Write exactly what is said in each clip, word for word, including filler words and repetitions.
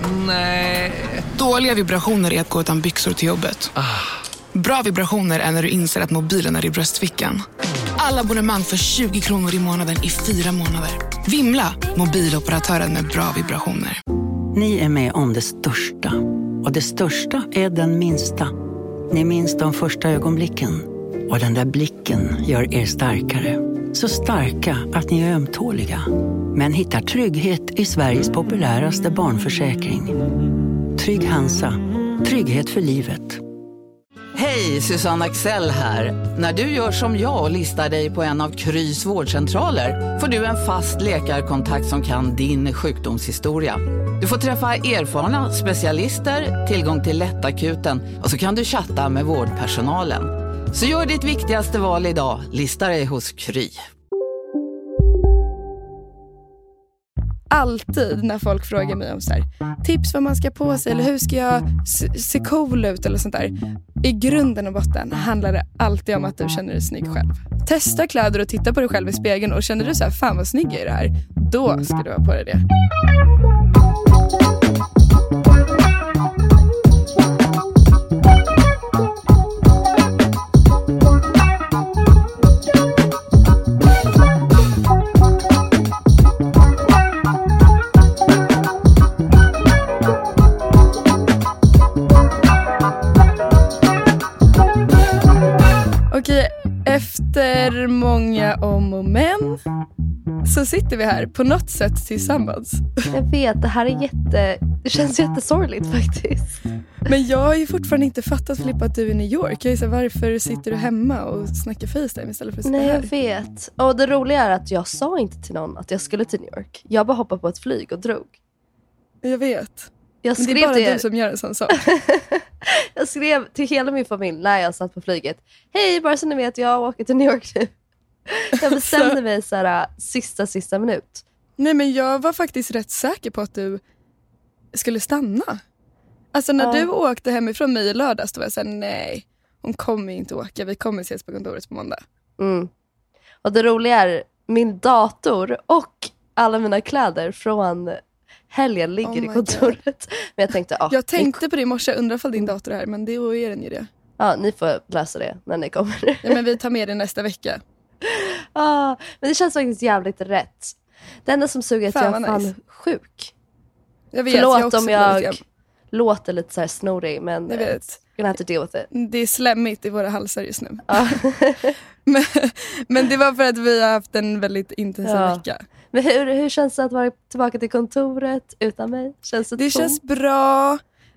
Nej. Dåliga vibrationer är att gå utan byxor till jobbet. Ah. Bra vibrationer är när du inser att mobilen är i bröstfickan. Alla abonnemang för tjugo kronor i månaden i fyra månader. Vimla, mobiloperatören med bra vibrationer. Ni är med om det största. Och det största är den minsta. Ni minns de första ögonblicken. Och den där blicken gör er starkare. Så starka att ni är ömtåliga. Men hittar trygghet i Sveriges populäraste barnförsäkring. Trygg Hansa. Trygghet för livet. Hej, Susanne Axel här. När du gör som jag och listar dig på en av Krys vårdcentraler får du en fast läkarkontakt som kan din sjukdomshistoria. Du får träffa erfarna specialister, tillgång till lättakuten och så kan du chatta med vårdpersonalen. Så gör ditt viktigaste val idag, lista dig hos Kry. Alltid när folk frågar mig om så här, tips vad man ska på sig eller hur ska jag se, se cool ut eller sånt där. I grunden och botten handlar det alltid om att du känner dig snygg själv. Testa kläder och titta på dig själv i spegeln och känner du så här, fan vad snygg är det här, då ska du ha på dig det. Okej, efter många om och men så sitter vi här på något sätt tillsammans. Jag vet, det här är jätte... Det känns jättesorgligt faktiskt. Men jag har ju fortfarande inte fattat, Filippa, att du är i New York. Jag är så här, varför sitter du hemma och snackar FaceTime istället för att sitta Nej, här? jag vet. Och det roliga är att jag sa inte till någon att jag skulle till New York. Jag bara hoppade på ett flyg och drog. Jag vet. Jag Men skrev det är bara till du er. som gör en sån sak. Jag skrev till hela min familj när jag satt på flyget. Hej, bara så ni vet, jag åker till New York nu. Jag bestämde mig så här, sista, sista minut. Nej, men jag var faktiskt rätt säker på att du skulle stanna. Alltså när Ja. du åkte hemifrån mig i lördags, då var jag såhär, nej, hon kommer inte åka. Vi kommer ses på kontoret på måndag. Mm. Och det roliga är, min dator och alla mina kläder från helgen ligger Oh i my kontoret. Men jag tänkte, ah, Jag tänkte på det i morse, undrar ifall din dator är här, men det är den ju det. ja, ni får lösa det när ni kommer. Ja, men vi tar med det nästa vecka. ah, men det känns faktiskt jävligt rätt. Det enda som suger är att Fan, jag är vad fan nice. sjuk. Jag vet, Förlåt jag också om blir jag lite grann- låter lite så här snorig, men Jag eh, vet. you're gonna have to deal with it. Det är slämmigt i våra halsar just nu. Ja. men, men det var för att vi har haft en väldigt intensiv Ja. vecka. Men hur, hur känns det att vara tillbaka till kontoret utan mig? Känns det Det tomt? känns bra.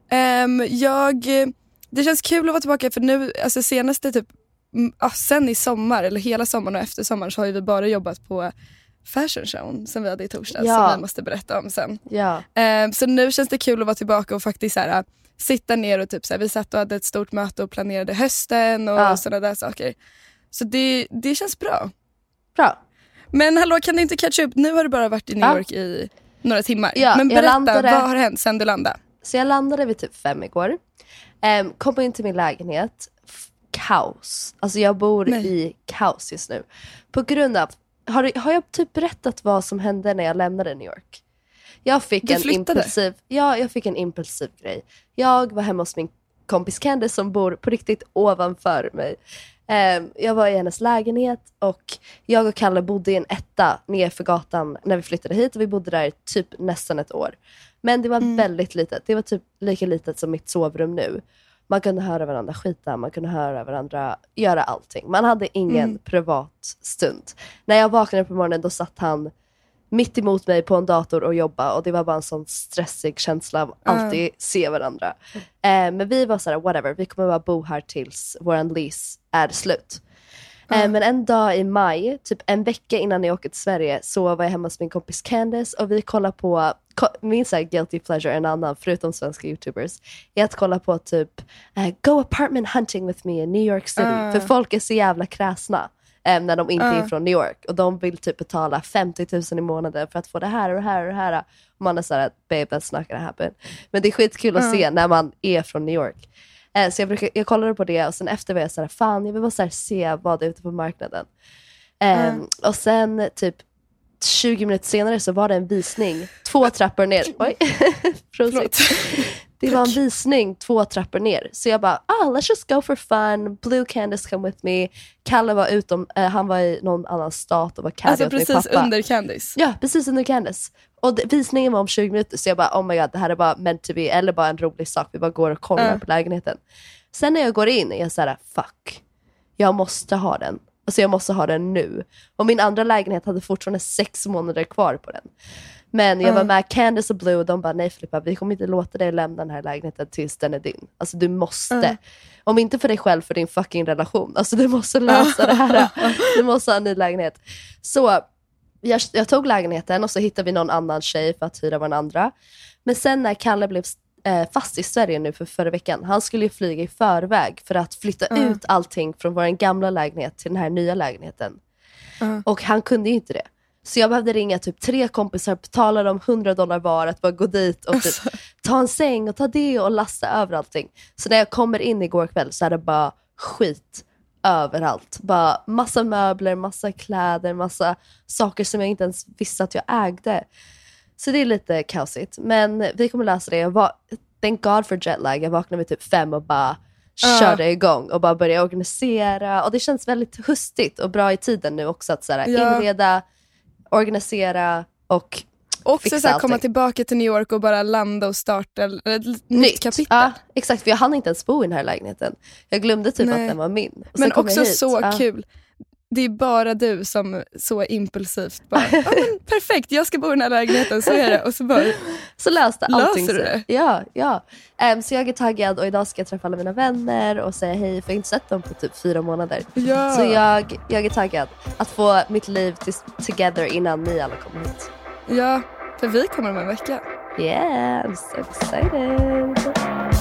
Um, jag, det känns kul att vara tillbaka för nu, alltså senaste typ, mm, ah, sen i sommar eller hela sommaren och efter sommaren så har ju vi bara jobbat på fashion show som vi hade i torsdags Ja. som vi måste berätta om sen. Ja. Um, så nu känns det kul att vara tillbaka och faktiskt så här, sitta ner och typ så här, vi satt och hade ett stort möte och planerade hösten och Ja. sådana där saker. Så det, det känns bra. Bra. Men hallå, kan du inte catch upp? Nu har du bara varit i New Ja. York i några timmar. Ja, Men jag berätta, landade- vad har hänt sen du landade? Så jag landade vid typ fem igår. Um, kom in till min lägenhet. F- kaos. Alltså jag bor Nej. i kaos just nu. På grund av... Har, du- har jag typ berättat vad som hände när jag lämnade New York? Jag fick Du en flyttade? impulsiv... Ja, jag fick en impulsiv grej. Jag var hemma hos min kompis Candice som bor på riktigt ovanför mig. Um, jag var i hennes lägenhet och jag och Kalle bodde i en etta nerför gatan när vi flyttade hit. Och vi bodde där typ nästan ett år. Men det var Mm. väldigt litet. Det var typ lika litet som mitt sovrum nu. Man kunde höra varandra skita, man kunde höra varandra göra allting. Man hade ingen Mm. privat stund. När jag vaknade på morgonen då satt han mitt emot mig på en dator och jobba. Och det var bara en sån stressig känsla av alltid se varandra. Eh, men vi var så här, whatever, vi kommer bara bo här tills våran lease är slut. Eh, men en dag i maj, typ en vecka innan jag åkte till Sverige, så var jag hemma hos min kompis Candice och vi kollade på, ko- min så här guilty pleasure, en annan förutom svenska youtubers, är att kolla på typ eh, Go apartment hunting with me in New York City. Uh. För folk är så jävla kräsna eh, när de inte Uh. är från New York. Och de vill typ betala femtio tusen i månaden för att få det här och det här och det här. Och man är såhär, babe, that's not gonna happen. Men det är skitkul att Uh. se när man är från New York. Eh, så jag, brukar, jag kollade på det och sen efter var jag såhär, fan jag vill bara såhär se vad det är ute på marknaden. Eh, Mm. Och sen typ tjugo minuter senare så var det en visning två trappor ner. Oj, Förlåt. Det var en visning två trappor ner. Så jag bara, ah, let's just go for fun. Blue Candice come with me. Kalle var utom, uh, han var i någon annan stat och var caddy Alltså åt min precis pappa. under Candice. Ja, precis under Candice. Och det, visningen var om tjugo minuter. Så jag bara, oh my god, det här är bara meant to be. Eller bara en rolig sak. Vi bara går och kollar uh. på lägenheten. Sen när jag går in är jag såhär, fuck. Jag måste ha den. Alltså jag måste ha den nu. Och min andra lägenhet hade fortfarande sex månader kvar på den. Men jag var med Candice och Blue och de bara, nej Filippa, vi kommer inte låta dig lämna den här lägenheten tills den är din. Alltså du måste. Mm. Om inte för dig själv, för din fucking relation. Alltså du måste lösa det här. Du måste ha en ny lägenhet. Så jag, jag tog lägenheten och så hittade vi någon annan tjej för att hyra varandra. Men sen när Kalle blev eh, fast i Sverige nu för förra veckan. Han skulle ju flyga i förväg för att flytta mm. ut allting från vår gamla lägenhet till den här nya lägenheten. Mm. Och han kunde ju inte det. Så jag behövde ringa typ tre kompisar, betala dem hundra dollar var att bara gå dit och typ ta en säng och ta det och lasta över allting. Så när jag kommer in igår kväll så är det bara skit överallt. Bara massa möbler, massa kläder, massa saker som jag inte ens visste att jag ägde. Så det är lite kaosigt. Men vi kommer lösa det. Jag var, thank God for jetlag. Jag vaknade vid typ fem och bara uh. körde igång och bara började organisera. Och det känns väldigt hustigt och bra i tiden nu också att såhär, ja. inreda, organisera och också så här, komma tillbaka till New York och bara landa och starta ett nytt, nytt kapitel. Ja, exakt, för jag hann inte ens bo i den här lägenheten. Jag glömde typ Nej. att den var min. Men också så ja. kul. Det är bara du som så impulsivt bara, ja, men perfekt, jag ska bo i den här lägenheten, så är det. Och så bara så löste allting. Löser du det? Ja, ja. Um, så jag är taggad och idag ska jag träffa alla mina vänner och säga hej, för jag har inte sett dem på typ fyra månader. Ja. Så jag, jag är taggad att få mitt liv t- together innan ni alla kommer hit. Ja, för vi kommer om en vecka. Yeah, I'm so excited.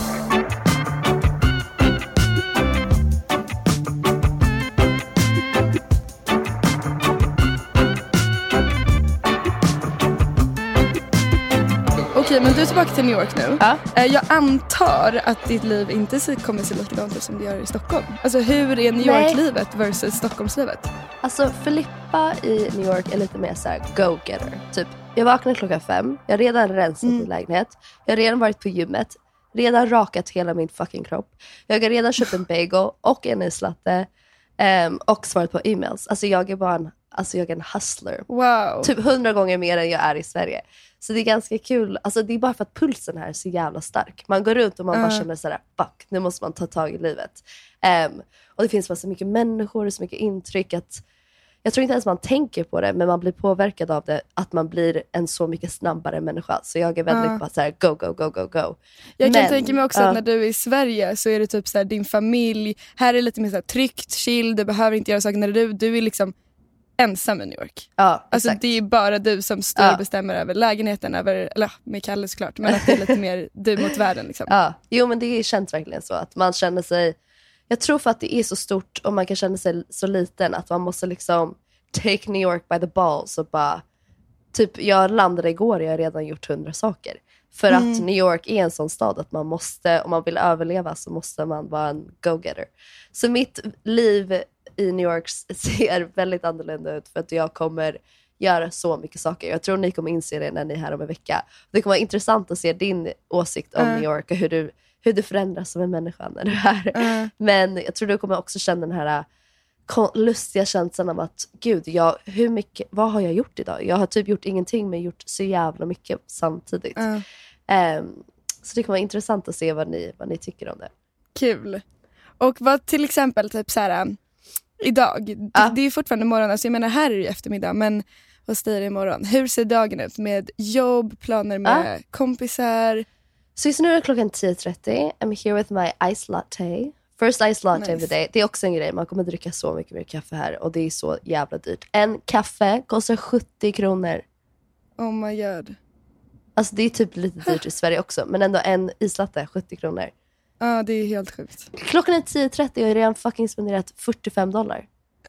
Okej, men du är tillbaka till New York nu. Ja. Jag antar att ditt liv inte kommer se likadant ut som det gör i Stockholm. Alltså hur är New York-livet versus Stockholmslivet? Alltså Filippa i New York är lite mer så här go-getter. Typ, jag vaknade klockan fem. Jag har redan rensat mm. min lägenhet. Jag har redan varit på gymmet. Redan rakat hela min fucking kropp. Jag har redan köpt en bagel och en islatte. Um, och svarat på e-mails. Alltså jag är bara en, alltså jag är en hustler. Wow. Typ hundra gånger mer än jag är i Sverige. Så det är ganska kul. Alltså det är bara för att pulsen här är så jävla stark. Man går runt och man uh. bara känner sådär, fuck, nu måste man ta tag i livet. Um, och det finns bara så mycket människor och så mycket intryck att jag tror inte ens man tänker på det, men man blir påverkad av det, att man blir en så mycket snabbare människa. Så jag är väldigt uh. bara såhär, go, go, go, go, go. Jag men, kan tänka mig också uh. att när du är i Sverige så är det typ såhär, din familj, här är det lite mer såhär tryggt, chill, du behöver inte göra saker. När du, du är liksom ensam i New York. Ja, alltså exakt. det är bara du som styr ja. och bestämmer över lägenheten, över, eller med Kalle såklart, men att det är lite mer du mot världen liksom. Ja, jo men det känns verkligen så att man känner sig, jag tror för att det är så stort och man kan känna sig så liten att man måste liksom take New York by the balls och bara, typ jag landade igår, jag har redan gjort hundra saker. För mm. att New York är en sån stad att man måste, om man vill överleva så måste man vara en go-getter. Så mitt liv i New York ser väldigt annorlunda ut för att jag kommer göra så mycket saker. Jag tror ni kommer inse det när ni är här om en vecka. Det kommer vara intressant att se din åsikt om uh. New York och hur du, hur du förändras som en människa när du är här. Uh. Men jag tror du kommer också känna den här lustiga känslan av att gud, jag, hur mycket, vad har jag gjort idag? Jag har typ gjort ingenting men gjort så jävla mycket samtidigt. Uh. Um, så det kommer vara intressant att se vad ni, vad ni tycker om det. Kul. Och vad till exempel typ så här idag, uh. det, det är ju fortfarande morgon, alltså jag menar här är det ju eftermiddag, men hos dig är det imorgon. Hur ser dagen ut med jobb, planer med uh. kompisar? Så just nu är det klockan tio trettio. I'm here with my ice latte. First ice latte nice. of the day. Det är också en grej. Man kommer dricka så mycket mer kaffe här. Och det är så jävla dyrt. En kaffe kostar sjuttio kronor. Oh my god. Alltså det är typ lite dyrt i Sverige också. Men ändå en islatte, sjuttio kronor. Ja, ah, det är helt sjukt. Klockan är tio trettio och jag har redan fucking spenderat fyrtiofem dollar.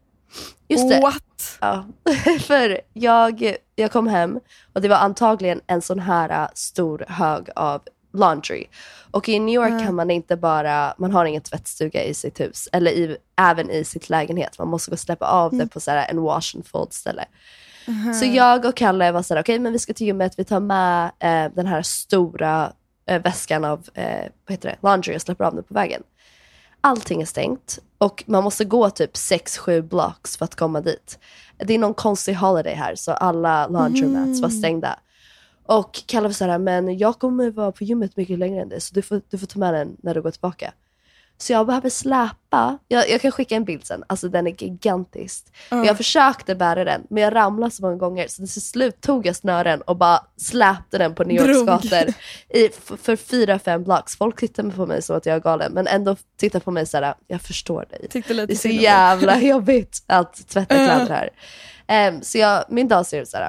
Just det. What? Ja. För jag, jag kom hem och det var antagligen en sån här stor hög av laundry. Och i New York mm. kan man inte bara, man har ingen tvättstuga i sitt hus eller i, även i sitt lägenhet. Man måste gå och släppa av mm. det på så här en wash and fold ställe. Uh-huh. Så jag och Kalle var så här, okej, okay, men vi ska till gymmet, vi tar med eh, den här stora eh, väskan av eh, vad heter det? Laundry och släpper av den på vägen. Allting är stängt och man måste gå typ sex sju blocks för att komma dit. Det är någon konstig holiday här, så alla laundromats mm. var stängda. Och Kalle var så här, men jag kommer vara på gymmet mycket längre än det, så du får, du får ta med den när du går tillbaka. Så jag behöver släpa. Jag, jag kan skicka en bild sen. Alltså den är gigantisk. Mm. Jag försökte bära den, men jag ramlade så många gånger. Så till slut tog jag snören och bara släpte den på New Yorks gator. I, för, för fyra, fem blocks. Folk tittar på mig som att jag är galen. Men ändå tittar på mig såhär, jag förstår dig. Lite det är så jävla jobbigt att tvätta kläder här. Um, så jag, min dag ser ut såhär.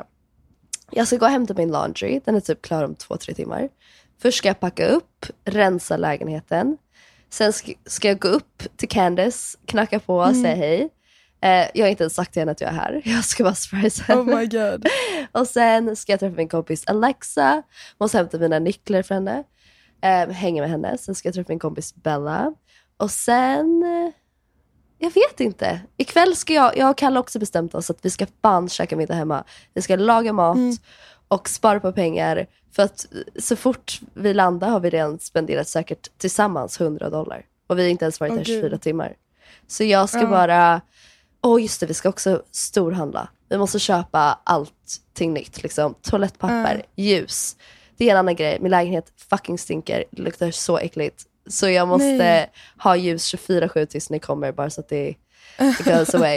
Jag ska gå och hämta min laundry. Den är typ klar om två, tre timmar. Först ska jag packa upp, rensa lägenheten. Sen ska, ska jag gå upp till Candice, knacka på och mm. säga hej. Eh, jag har inte ens sagt till henne att jag är här. Jag ska bara surprise henne. Oh my god. Och sen ska jag träffa min kompis Alexa. Måste hämta mina nycklar för henne. Eh, hänga med henne. Sen ska jag träffa min kompis Bella. Och sen... Eh, jag vet inte. Ikväll ska jag... Jag och Kalle också bestämt oss att vi ska fan käka middag hemma. Vi ska laga mat. Mm. Och spara på pengar. För att så fort vi landar har vi redan spenderat säkert tillsammans hundra dollar. Och vi har inte ens varit oh, där tjugofyra timmar. Så jag ska uh. bara... Åh oh, just det, vi ska också storhandla. Vi måste köpa allting nytt. Liksom. Toalettpapper, uh. ljus. Det är en annan grej. Min lägenhet fucking stinker. Det luktar så äckligt. Så jag måste Nej. ha ljus tjugofyra sju tills ni kommer. Bara så att det, det goes away.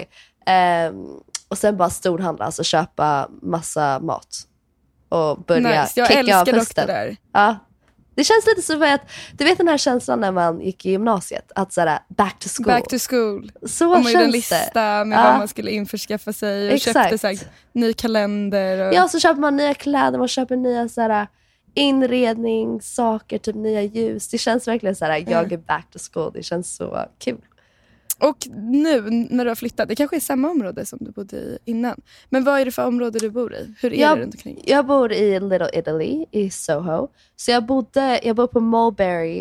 Um, och sen bara storhandla. Alltså köpa massa mat. Och börja nice. Jag kicka av hösten. Det där. Ja. Det känns lite som att, du vet den här känslan när man gick i gymnasiet, att såhär back to school. Back to school. Så och man känns gjorde en lista med ja. vad man skulle införskaffa sig och Exakt. köpte såhär, ny kalender. Och... Ja, så köper man nya kläder, man köper nya såhär inredning, saker, typ nya ljus. Det känns verkligen såhär, mm. jag är back to school. Det känns så kul. Och nu när du har flyttat, det kanske är samma område som du bodde i innan. Men vad är det för område du bor i? Hur är jag, det runt omkring? Jag bor i Little Italy i Soho. Så jag bodde, jag bor på Mulberry.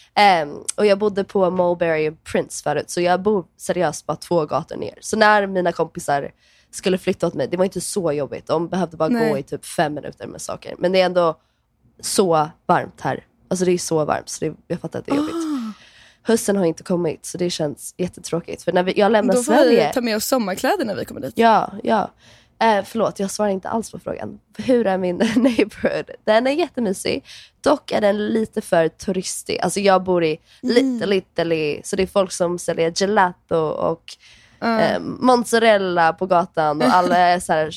Um, och jag bodde på Mulberry och Prince förut. Så jag bor seriöst bara två gator ner. Så när mina kompisar skulle flytta åt mig, det var inte så jobbigt. De behövde bara Nej. gå i typ fem minuter med saker. Men det är ändå så varmt här. Alltså det är så varmt så det, jag fattar att det är jobbigt. Oh. Hösten har inte kommit så det känns jättetråkigt. För när vi, jag lämnar Då får Sverige... vi ta med oss sommarkläder när vi kommer dit. Ja, ja. Eh, förlåt, jag svarar inte alls på frågan. Hur är min neighborhood? Den är jättemysig. Dock är den lite för turistig. Alltså jag bor i mm. Little Italy. Så det är folk som säljer gelato och mm. eh, mozzarella på gatan. Och alla är så här...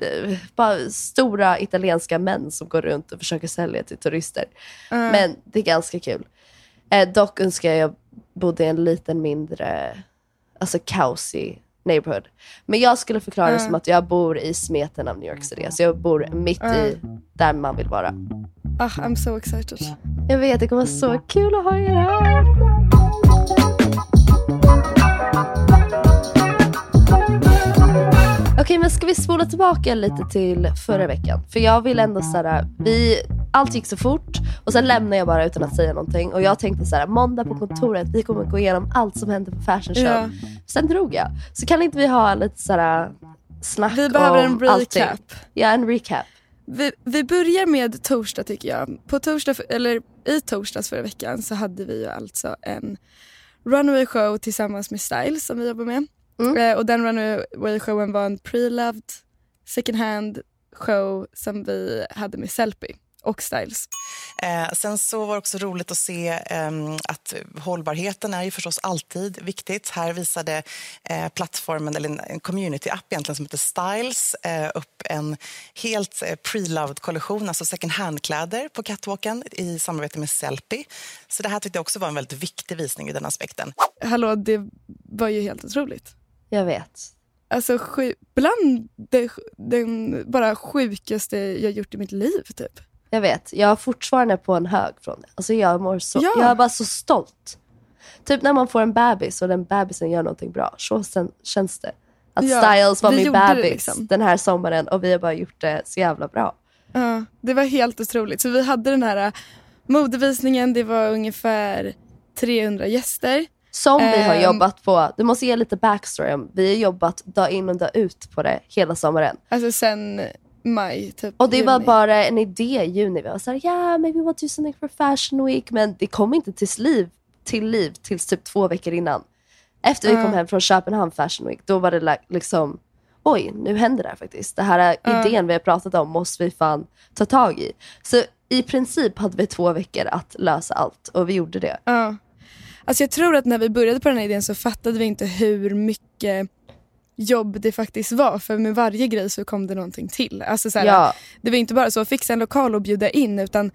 bara stora italienska män som går runt och försöker sälja till turister. Mm. Men det är ganska kul. Eh, dock önskar jag bodde i en liten mindre, alltså kaosig neighborhood. Men jag skulle förklara mm. det som att jag bor i smeten av New York City. Alltså jag bor mitt mm. i där man vill vara. Ah, I'm so excited. Jag vet, det kommer vara så kul att ha er här. Okej, okay, men ska vi spola tillbaka lite till förra veckan? För jag vill ändå såhär, vi, allt gick så fort och sen lämnade jag bara utan att säga någonting. Och jag tänkte såhär, måndag på kontoret, vi kommer gå igenom allt som hände på Fashion Show. Ja. Sen drog jag. Så kan inte vi ha lite såhär snack om Vi behöver en recap. Allting. Ja, en recap. Vi, vi börjar med torsdag tycker jag. På torsdag, eller i torsdags förra veckan så hade vi ju alltså en runway show tillsammans med Styles som vi jobbar med. Mm. Eh, och den runway-showen var en pre-loved second hand show som vi hade med Sellpy och Styles. Eh, sen så var det också roligt att se eh, att hållbarheten är ju förstås alltid viktigt. Här visade eh, plattformen, eller en, en community-app egentligen som heter Styles, eh, upp en helt eh, pre-loved kollektion, alltså second hand-kläder på catwalken i samarbete med Sellpy. Så det här tyckte jag också var en väldigt viktig visning i den aspekten. Hallå, det var ju helt otroligt. Jag vet. Alltså sju, bland det, den bara sjukaste jag gjort i mitt liv typ. Jag vet, jag är fortfarande på en hög från det. Alltså jag mår så, ja. jag är bara så stolt. Typ när man får en bebis och den bebisen gör någonting bra. Så sen känns det. Att ja, Styles var min bebis liksom. Den här sommaren och vi har bara gjort det så jävla bra. Ja, det var helt otroligt. Så vi hade den här modevisningen, det var ungefär trehundra gäster. Som vi har Ehm. jobbat på. Du måste ge lite backstory om. Vi har jobbat dag in och dag ut på det hela sommaren. Alltså sen maj typ. Och det juni. var bara en idé i juni. Vi var såhär, ja, yeah, maybe we'll do something for Fashion Week. Men det kom inte till liv, till liv tills typ två veckor innan. Efter vi Uh. kom hem från Köpenhamn Fashion Week, då var det liksom, oj, nu händer det här faktiskt. Det här Uh. idén vi har pratat om måste vi fan ta tag i. Så i princip hade vi två veckor att lösa allt. Och vi gjorde det. Ja. Alltså jag tror att när vi började på den här idén så fattade vi inte hur mycket jobb det faktiskt var. För med varje grej så kom det någonting till. Alltså så här, Ja. det var inte bara så att fixa en lokal och bjuda in, utan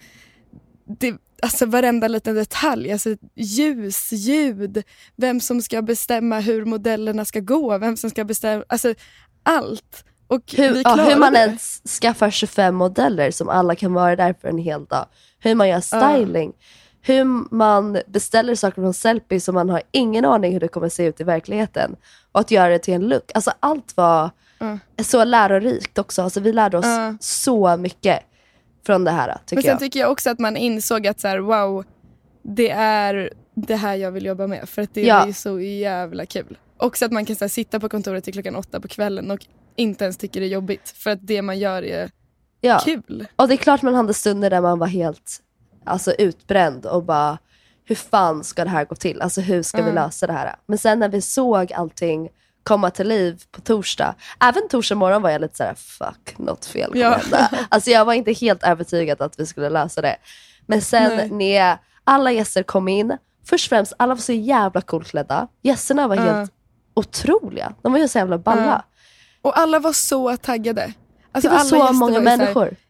det, alltså varenda liten detalj. Alltså ljus, ljud, vem som ska bestämma hur modellerna ska gå, vem som ska bestämma, alltså allt. Och Hur, vi ja, hur man det. ens skaffar tjugofem modeller som alla kan vara där för en hel dag. Hur man gör styling. Uh. Hur man beställer saker från Sellpy som man har ingen aning hur det kommer se ut i verkligheten. Och att göra det till en look. Alltså allt var uh. så lärorikt också. Alltså vi lärde oss uh. så mycket från det här, tycker Men sen jag. tycker jag också att man insåg att så här, wow, det är det här jag vill jobba med. För att det ja. är så jävla kul. Också att man kan så här, sitta på kontoret till klockan åtta på kvällen och inte ens tycker det är jobbigt. För att det man gör är ja. kul. Och det är klart man hade stunder där man var helt alltså, utbränd och bara, hur fan ska det här gå till? Alltså hur ska mm. vi lösa det här? Men sen när vi såg allting komma till liv på torsdag. Även torsdag morgon var jag lite såhär, fuck, något fel kommer ja. hända. Alltså jag var inte helt övertygad att vi skulle lösa det. Men sen Nej. när alla gäster kom in, först och främst, alla var så jävla coolt klädda. Gästerna var uh. helt otroliga. De var ju så jävla balla. Uh. Och alla var så taggade. Alltså, det var alla så många var människor. Här,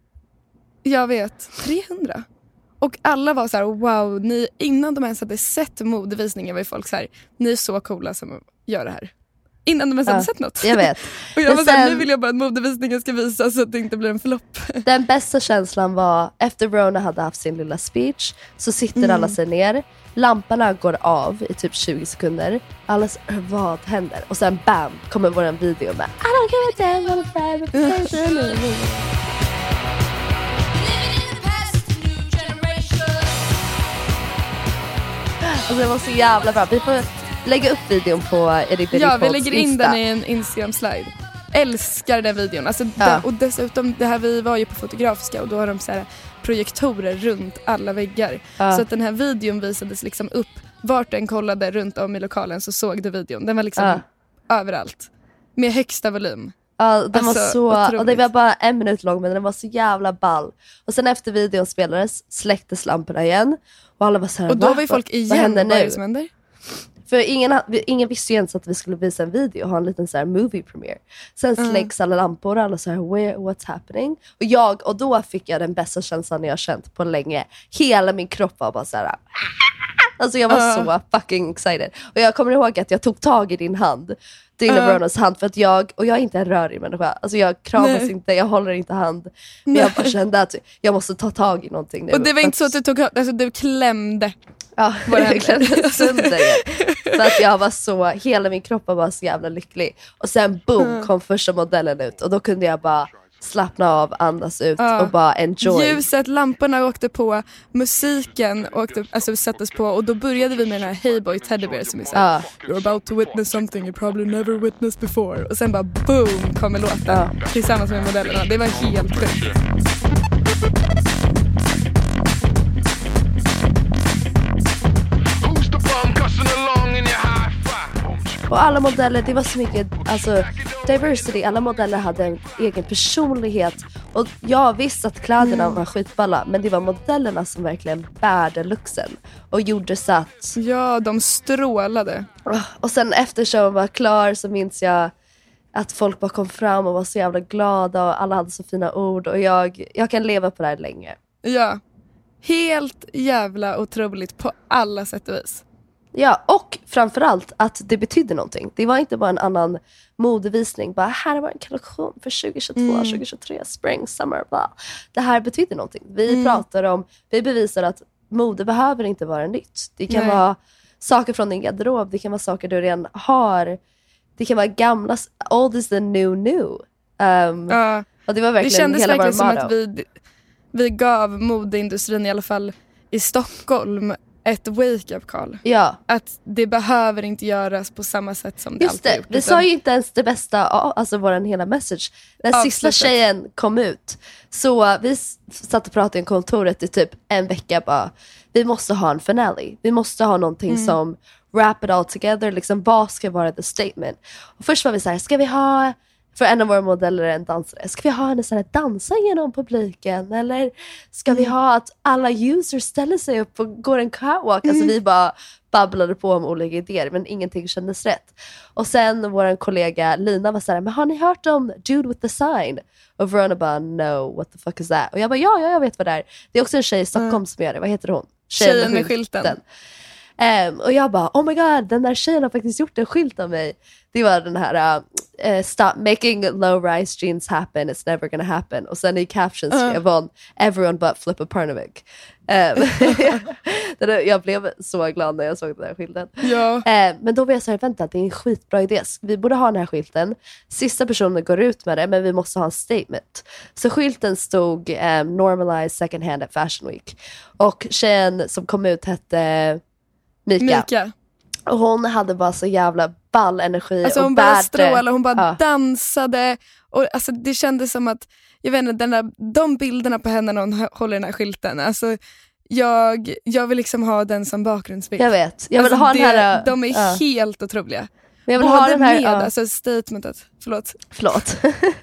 jag vet, trehundra. Och alla var så här, wow, ni, innan de ens hade sett modevisningen var folk så här, ni är så coola som gör det här. Innan de ens ja, hade sett något. Jag vet. Och jag var sen, så här, nu vill jag bara att modevisningen ska visa så att det inte blir en flopp. Den bästa känslan var, efter Rona hade haft sin lilla speech, så sitter mm. alla sig ner. Lamporna går av i typ tjugo sekunder. Alla säger, vad händer? Och sen bam, kommer våran video med I don't give a damn what a private Alltså det var så jävla bra. Vi får lägga upp videon på Erik Berg Ja, vi lägger in Insta. den i en Instagram-slide. Älskar den videon. Alltså, ja. där, och dessutom, det här, vi var ju på Fotografiska och då har de så här projektorer runt alla väggar. Ja. Så att den här videon visades liksom upp. Vart den kollade runt om i lokalen så såg du videon. Den var liksom ja. överallt. Med högsta volym. Ja, den alltså, var så, otroligt. och det var bara en minut lång, men den var så jävla ball. Och sen efter videon spelades släcktes lamporna igen. Och alla var så här, och då va? var ju folk igen, vad händer vad är nu? det som händer? För ingen, ingen visste ju ens att vi skulle visa en video och ha en liten så här movie premiere. Sen släcks mm. alla lampor och alla så här, where, what's happening? Och jag, och då fick jag den bästa känslan jag har känt på länge. Hela min kropp var bara så här, alltså jag var uh. så fucking excited. Och jag kommer ihåg att jag tog tag i din hand, din och uh. Brunos hand, för att jag, och jag är inte en rörig människa. Alltså jag kramas Nej. inte, jag håller inte hand. Men Nej. jag bara kände att jag måste ta tag i någonting nu. Och det var inte så att du tog, alltså du klämde. Ja, jag klämde sönder. Så att jag var så, hela min kropp var bara så jävla lycklig. Och sen boom, kom första modellen ut. Och då kunde jag bara slappna av, andas ut ja. och bara enjoy. Ljuset, lamporna åkte på, musiken åkte, alltså sattes på. Och då började vi med den här Hey Boy Teddy Bear som vi sa. Ja. You're about to witness something you probably never witnessed before. Och sen bara boom, kommer låten ja. tillsammans med modellerna. Det var helt sjukt. Och alla modeller, det var så mycket alltså, diversity, alla modeller hade en egen personlighet. Och jag visste att kläderna mm. var skitballa, men det var modellerna som verkligen bärde luxen och gjorde så att... Ja, de strålade. Och sen efter showen var klar så minns jag att folk bara kom fram och var så jävla glada och alla hade så fina ord. Och jag, jag kan leva på det här länge. Ja, helt jävla otroligt på alla sätt och vis. Ja, och framförallt att det betydde någonting. Det var inte bara en annan modevisning. Bara, här var en kollektion för tjugo tjugotvå, mm. tjugo tjugotre, spring, summer, bla. Det här betydde någonting. Vi mm. pratar om, vi bevisar att mode behöver inte vara nytt. Det kan Nej. vara saker från din garderob. Det kan vara saker du redan har. Det kan vara gamla, old is the new new. Um, uh, och det var verkligen det kändes hela verkligen som motto. att vi, vi gav modeindustrin i alla fall i Stockholm ett wake-up call. Ja. Att det behöver inte göras på samma sätt som det Just alltid det, gjort. vi sa ju inte ens det bästa, alltså våran hela message. När Avslutet. sista tjejen kom ut, så vi s- satt och pratade i kontoret i typ en vecka bara, vi måste ha en finale. Vi måste ha någonting Mm. som wrap it all together, liksom vad ska vara the statement. Och först var vi så här, ska vi ha, för en av våra modeller är en dansare, ska vi ha henne så här dansa genom publiken? Eller ska Mm. vi ha att alla users ställer sig upp och går en catwalk? Alltså vi bara babblade på om olika idéer, men ingenting kändes rätt. Och sen vår kollega Lina var så här, men har ni hört om Dude with the sign? Och Verona bara, no, what the fuck is that? Och jag bara, ja, ja, jag vet vad det är. Det är också en tjej i Stockholm som gör det, vad heter hon? Tjejen med skylten. Um, och jag bara, oh my god, den där tjejen har faktiskt gjort en skylt av mig. Det var den här uh, uh, stop making low-rise jeans happen, it's never gonna happen. Och sen i captions Uh. skrev hon, everyone but Flippa Parnovic. Um, den där- jag blev så glad när jag såg den här skylten. Ja. Eh, men då var jag så här, vänta, det är en skitbra idé. Vi borde ha den här skylten. Sista personen går ut med det, men vi måste ha en statement. Så skylten stod um, normalize second hand at Fashion Week. Och tjejen som kom ut hette Mika. Mika. Och hon hade bara så jävla ball energi. Alltså och hon bara bärde- strålade, hon bara Ja. dansade. Och alltså det kändes som att, jag vet inte, den där, de bilderna på henne när hon hö- håller den här skylten. Alltså jag, jag vill liksom ha den som bakgrundsbild. Jag vet. Jag vill Alltså, ha den det, här... de är ja. helt otroliga. Men jag vill Både ha den här... med, ja. alltså statementet, förlåt. Förlåt.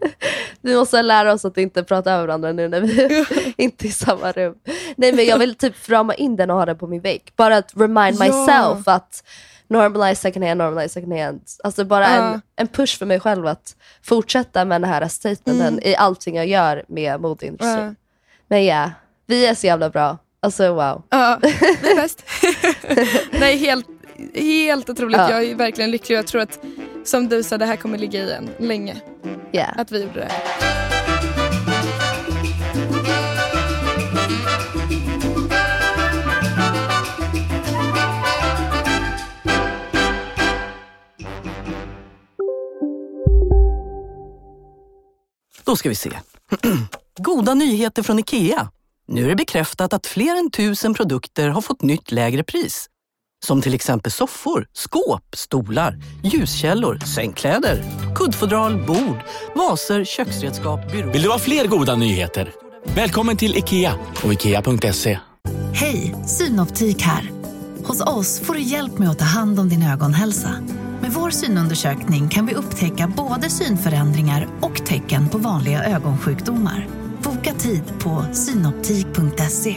Vi måste lära oss att inte prata över varandra nu när vi inte är i samma rum. Nej, men jag vill typ rama in den och ha den på min vägg. Bara att remind Ja. myself att normalize second hand, normalize second hand. Alltså bara Ja. en, en push för mig själv att fortsätta med den här statementen Mm. i allting jag gör med modeindustrin. Ja. Men ja, vi är så jävla bra. Alltså wow. Ja, vi är bäst. Nej, helt, helt otroligt. Ja. Jag är verkligen lycklig. Jag tror att, som du sa, det här kommer ligga i en länge. Ja. Att vi gjorde det. Då ska vi se. Goda nyheter från IKEA. Nu är det bekräftat att fler än tusen produkter har fått nytt lägre pris. Som till exempel soffor, skåp, stolar, ljuskällor, sängkläder, kuddfodral, bord, vaser, köksredskap, byråer. Vill du ha fler goda nyheter? Välkommen till IKEA och ikea punkt se. Hej, Synoptik här. Hos oss får du hjälp med att ta hand om din ögonhälsa. Med vår synundersökning kan vi upptäcka både synförändringar och tecken på vanliga ögonsjukdomar. Boka tid på synoptik punkt se.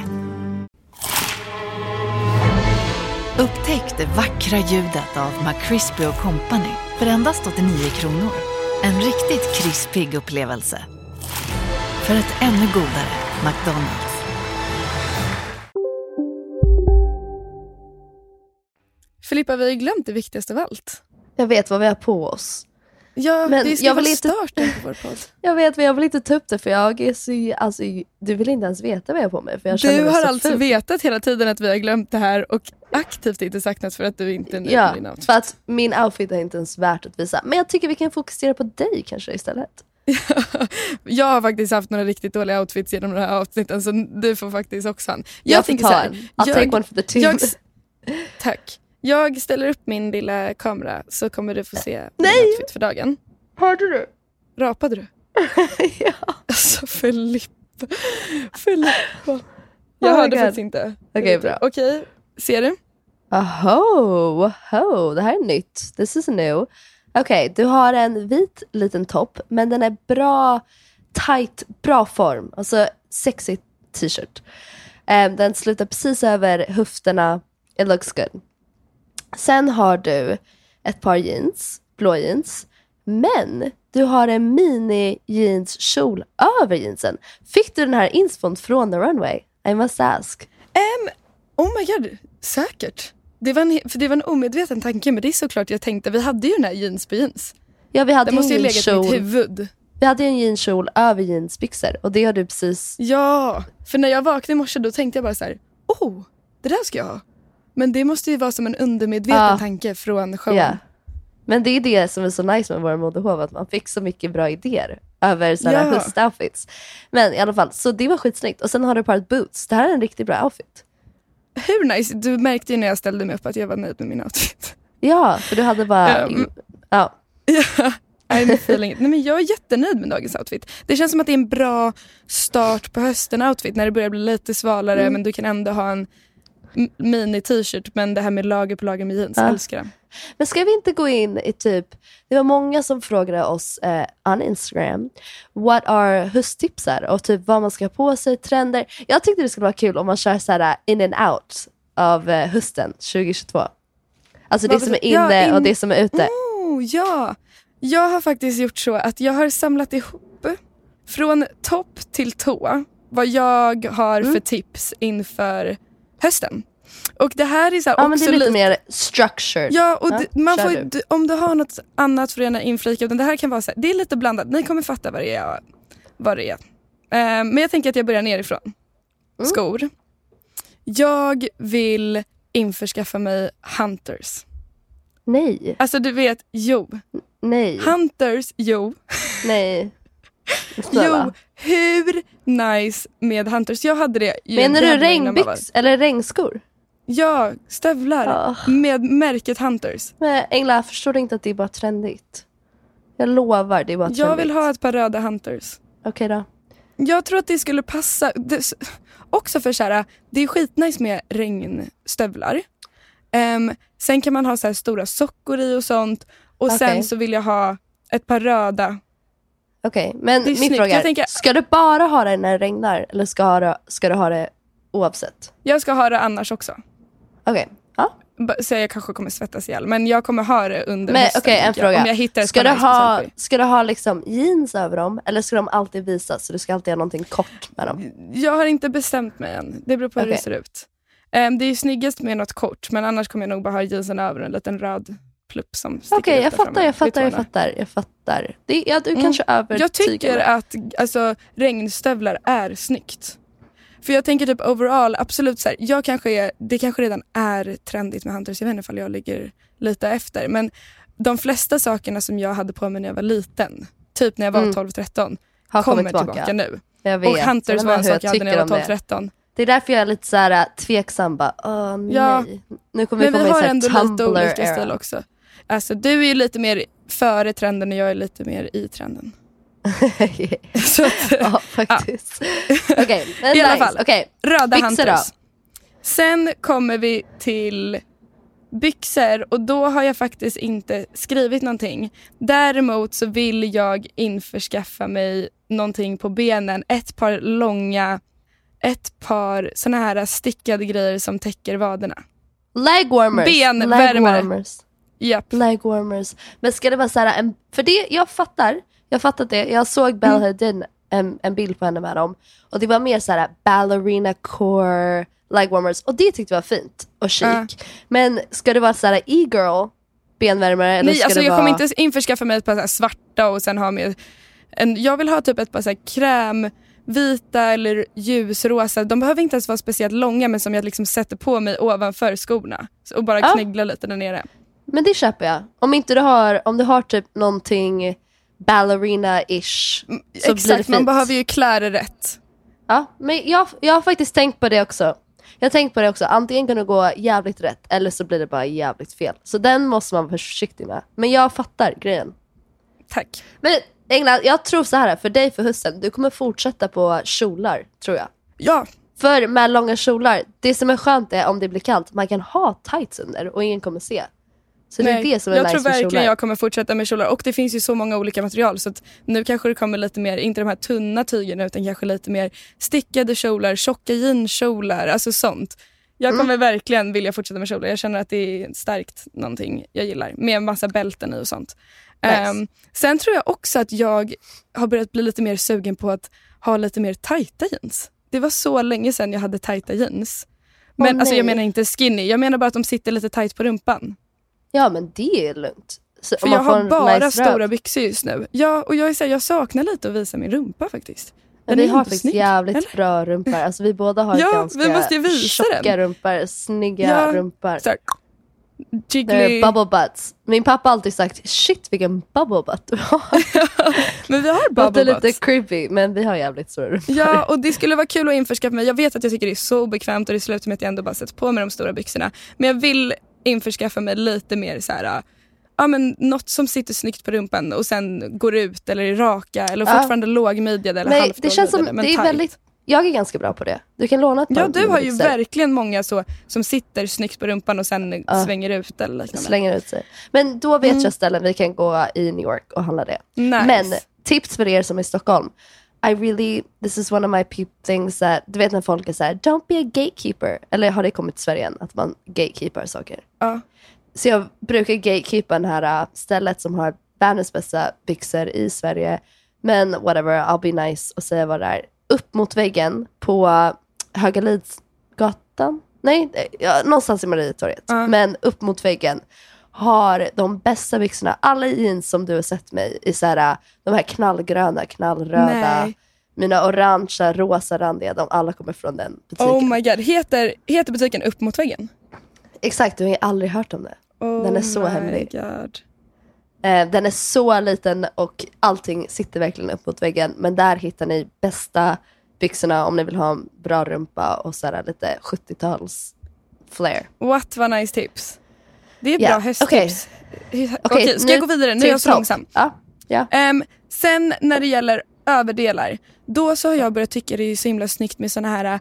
Upptäck det vackra ljudet av McCrispy och Company för endast åttionio kronor. En riktigt krispig upplevelse. För ett ännu godare McDonald's. Filippa, vi har ju glömt det viktigaste av allt. Jag vet vad vi har på oss. Ja, Men det ska jag vara vill inte- starten på vår podd. Jag vet, men jag vill inte ta upp det för jag är så... Alltså, du vill inte ens veta vad jag har på mig. För jag känner Du mig har så alltså ful. vetat hela tiden att vi har glömt det här och aktivt inte sagt något för att du inte är nöjd Ja, med din outfit. för att min outfit är inte ens värt att visa. Men jag tycker vi kan fokusera på dig kanske istället. Jag har faktiskt haft några riktigt dåliga outfits genom den här avsnitten, så du får faktiskt också en. Jag, får tänker ta så här, en. I'll take one for the team. jag, tack. Jag ställer upp min lilla kamera så kommer du få se min Nej! outfit för dagen. Hörde du? Rapade du? Ja. Alltså Filippa. Filippa. Jag Oh my hörde God. faktiskt inte. Okej, bra. Okej, ser du? Aho, aho, det här är nytt. This is new. Okej, du har en vit liten topp, men den är bra, tight, bra form. Alltså sexy t-shirt. Um, den slutar precis över höfterna. It looks good. Sen har du ett par jeans, blå jeans. Men du har en mini jeans kjol över jeansen. Fick du den här inspon från the runway? I must ask. Um, oh my god, säkert. Det var, en, för det var en omedveten tanke, men det är såklart jag tänkte. Vi hade ju den här jeans på jeans. Ja, vi hade Det måste en ju legat i mitt jeanskjol. huvud. Vi hade en jeanskjol över jeansbyxor. Och det har du precis... Ja, för när jag vaknade i morse då tänkte jag bara så här: oh, det där ska jag ha. Men det måste ju vara som en undermedveten Ja. tanke från showen. Ja. Men det är det som är så nice med våra modehov, att man fick så mycket bra idéer över sådana Ja. höstoutfits. Men i alla fall, så det var skitsnyggt. Och sen har du ett par boots. Det här är en riktigt bra outfit. hur nice? Du märkte ju när jag ställde mig upp att jag var nöjd med min outfit. Ja, för du hade bara... Um, ja. Ja, I'm feeling it. Nej, men jag är jättenöjd med dagens outfit. Det känns som att det är en bra start på hösten outfit. När det börjar bli lite svalare mm. men du kan ändå ha en mini-t-shirt. Men det här med lager på lager med jeans, ja. Älskar det. Men ska vi inte gå in i typ... Det var många som frågade oss eh, on Instagram what are hösttipsar och typ vad man ska ha på sig, trender. Jag tyckte det skulle vara kul om man kör så här in and out av eh, hösten tjugohundratjugotvå. Alltså det som är inne ja, in... och det som är ute. Oh, ja, jag har faktiskt gjort så att jag har samlat ihop från topp till tå vad jag har mm. för tips inför hösten. Och det här är så här ja, också men det är lite, lite mer structured. Ja, och ja, det, man får, du. om du har något annat för att inflika, utan det här kan vara så här, det är lite blandat. Ni kommer fatta vad det är. Vad det är. Uh, men jag tänker att jag börjar nerifrån. Mm. Skor. Jag vill införskaffa mig Hunters. Nej. Alltså du vet, jo. Nej. Hunters, jo. Nej. Jo, hur nice med Hunters. Jag hade det. Menar du regnbyx eller regnskor? Ja, stövlar oh. med märket Hunters. Men Engla, förstår du inte att det är bara trendigt? Jag lovar, det är bara trendigt. Jag vill ha ett par röda Hunters. Okej okay, då. Jag tror att det skulle passa. Det, också för så här, det är skitnice med regnstövlar. Um, sen kan man ha så här stora sockor i och sånt. Och okay. sen så vill jag ha ett par röda. Okej, okay, men min snyggt. fråga är, tänker, ska du bara ha det när det regnar? Eller ska du, ska du ha det oavsett? Jag ska ha det annars också. Okej, okay. ja. Så jag kanske kommer svettas ihjäl. Men jag kommer ha det under men, hösten. Okej, okay, en fråga. Om jag hittar ska, du ha, ska du ha liksom jeans över dem? Eller ska de alltid visas? Så du ska alltid ha någonting kort med dem? Jag har inte bestämt mig än. Det beror på hur okay. det ser ut. Um, det är ju snyggast med något kort. Men annars kommer jag nog bara ha jeansen över en liten röd plupp som sticker Okej, okay, jag, fattar, jag fattar, jag fattar, jag fattar. Det, ja, du mm. kanske övertygar. Jag tycker att alltså, regnstövlar är snyggt. För jag tänker typ overall, absolut så här, jag kanske är, det kanske redan är trendigt med Hunters. Jag vet inte ifall jag ligger lite efter. Men de flesta sakerna som jag hade på mig när jag var liten, typ när jag var mm. tolv tretton, har kommer tillbaka. tillbaka nu. Jag vet. Och Hunters var en sak jag hade när jag var tolv tretton. Det är därför jag är lite så här tveksam. Bara, åh nej. Ja, nu kommer men vi har ändå lite olika era. stil också. Alltså du är ju lite mer före trenden och jag är lite mer i trenden. Så att, ja, faktiskt. Ja. Okej, okay, i nice. alla fall. Okay. Röda byxor Hunters. Då. Sen kommer vi till byxor och då har jag faktiskt inte skrivit någonting. Däremot så vill jag införskaffa mig någonting på benen. Ett par långa, ett par såna här stickade grejer som täcker vaderna. Leg warmers. Benvärmare. Leg warmers. Yep. Leg warmers. Men ska det vara så här, en, för det, jag fattar, jag fattat det. Jag såg Bella mm. Hadid, en, en bild på henne med dem. Och det var mer så här ballerina core leg warmers. Och det tyckte jag var fint och chic. Uh. Men ska det vara så här e-girl benvärmare? Eller Nej, ska alltså det jag vara... kommer inte införskaffa mig ett par så här svarta och sen ha med en, jag vill ha typ ett par så här kräm, vita eller ljusrosa. De behöver inte ens vara speciellt långa, men som jag liksom sätter på mig ovanför skorna och bara uh. knäggla lite där nere. Men det köper jag. Om inte du har, om du har typ någonting ballerina-ish så exakt, blir det fint. Man behöver ju klä det rätt. Ja, men jag, jag har faktiskt tänkt på det också. Jag har tänkt på det också. Antingen kan det gå jävligt rätt eller så blir det bara jävligt fel. Så den måste man vara försiktig med. Men jag fattar grejen. Tack. Men England, jag tror så här för dig för hösten. Du kommer fortsätta på kjolar, tror jag. Ja. För med långa kjolar, det som är skönt är om det blir kallt, man kan ha tights under och ingen kommer se. Så Nej, det är det som är jag nice tror verkligen kjolar. Jag kommer fortsätta med kjolar. Och det finns ju så många olika material. Så att nu kanske det kommer lite mer, inte de här tunna tygerna, utan kanske lite mer stickade kjolar, tjocka jeankjolar, alltså sånt. Jag kommer mm. verkligen vilja fortsätta med kjolar. Jag känner att det är starkt någonting jag gillar. Med en massa bälten i och sånt. Nice. Um, sen tror jag också att jag har börjat bli lite mer sugen på att ha lite mer tajta jeans. Det var så länge sedan jag hade tajta jeans. Men oh, alltså, jag menar inte skinny. Jag menar bara att de sitter lite tajt på rumpan. Ja, men det är lugnt. Så, för jag har bara nice stora byxor just nu. Ja, och jag, är så här, jag saknar lite att visa min rumpa faktiskt. Den vi har faktiskt snygg, jävligt eller? Bra rumpar. Alltså vi båda har ja, ganska vi måste visa tjocka den. rumpar, snygga ja, rumpar. Så här, jiggly. Bubble butts. Min pappa har alltid sagt, shit vilken bubble butt du har. Men vi har bubble butts. Det är butts. lite creepy, men vi har jävligt stora rumpor. Ja, och det skulle vara kul att införskaffa mig. Jag vet att jag tycker det är så obekvämt och det slutar med att jag ändå bara sätter på mig de stora byxorna. Men jag vill införskaffa mig lite mer så här, ja men något som sitter snyggt på rumpan och sen går ut eller är raka eller ja. fortfarande lågmidjade eller Nej, halvt det känns som, men det är tight. Väldigt, jag är ganska bra på det. Du kan låna ett par. Ja, du har ju byxor. verkligen många så som sitter snyggt på rumpan och sen ja. svänger ut eller liknande. Slänger ut sig. Men då vet mm. jag ställen vi kan gå i New York och handla det. Nice. Men tips för er som är i Stockholm. I really, this is one of my peep things that, du vet när folk är så här, don't be a gatekeeper. Eller har det kommit till Sverige än, att man gatekeepar saker? Ja. Så jag brukar gatekeepa det här stället som har världens bästa byxor i Sverige. Men whatever, I'll be nice och säga vad det är. Upp mot väggen på Högalidsgatan. Nej, ja, någonstans i Marietorget. Uh. Men upp mot väggen har de bästa byxorna. Alla jeans som du har sett mig i så här, de här knallgröna, knallröda. Nej. Mina orangea, rosa randiga, de alla kommer från den butiken. Oh my god, heter, heter butiken Upp mot väggen? Exakt, du har aldrig hört om det. Oh den är så hemlig. God. Eh, den är så liten och allting sitter verkligen upp mot väggen. Men där hittar ni bästa byxorna om ni vill ha en bra rumpa och så här lite sjuttio-tals flair. What, vad nice tips. Det är bra yeah. hösttips. Okej, okay. okay, okay, ska jag gå vidare? Nu är jag så långsam. Ja. Ja. Um, sen när det gäller överdelar, då så har jag börjat tycka det är så himla snyggt med såna här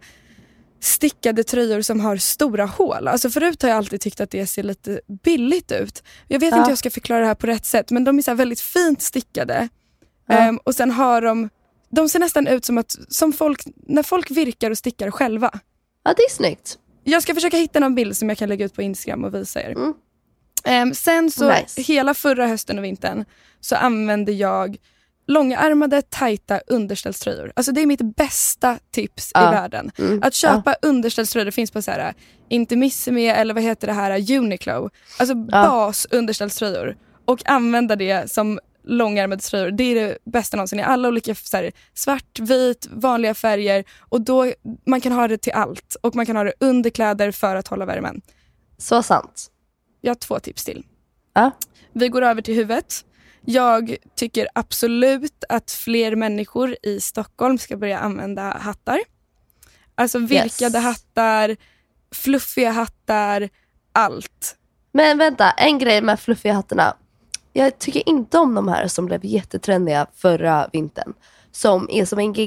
stickade tröjor som har stora hål. Alltså förut har jag alltid tyckt att det ser lite billigt ut. Jag vet ja. inte hur jag ska förklara det här på rätt sätt, men de är så här väldigt fint stickade. Ja. Um, och sen har de, de ser nästan ut som att som folk, när folk virkar och stickar själva. Ja, det är snyggt. Jag ska försöka hitta någon bild som jag kan lägga ut på Instagram och visa er. Mm. Um, sen så nice. Hela förra hösten och vintern så använde jag långärmade, tajta underställströjor. Alltså det är mitt bästa tips uh. i världen. Mm. Att köpa uh. underställströjor, det finns på så här Intimissimi eller vad heter det här, Uniqlo. Alltså uh. bas underställströjor. Och använda det som långärmade tröjor. Det är det bästa någonsin i alla olika så här, svart, vit, vanliga färger. Och då, man kan ha det till allt. Och man kan ha det under kläder för att hålla värmen. Så sant. Jag har två tips till. Uh. Vi går över till huvudet. Jag tycker absolut att fler människor i Stockholm ska börja använda hattar. Alltså virkade yes. hattar, fluffiga hattar, allt. Men vänta, en grej med fluffiga hattarna. Jag tycker inte om de här som blev jättetrendiga förra vintern. Som är som en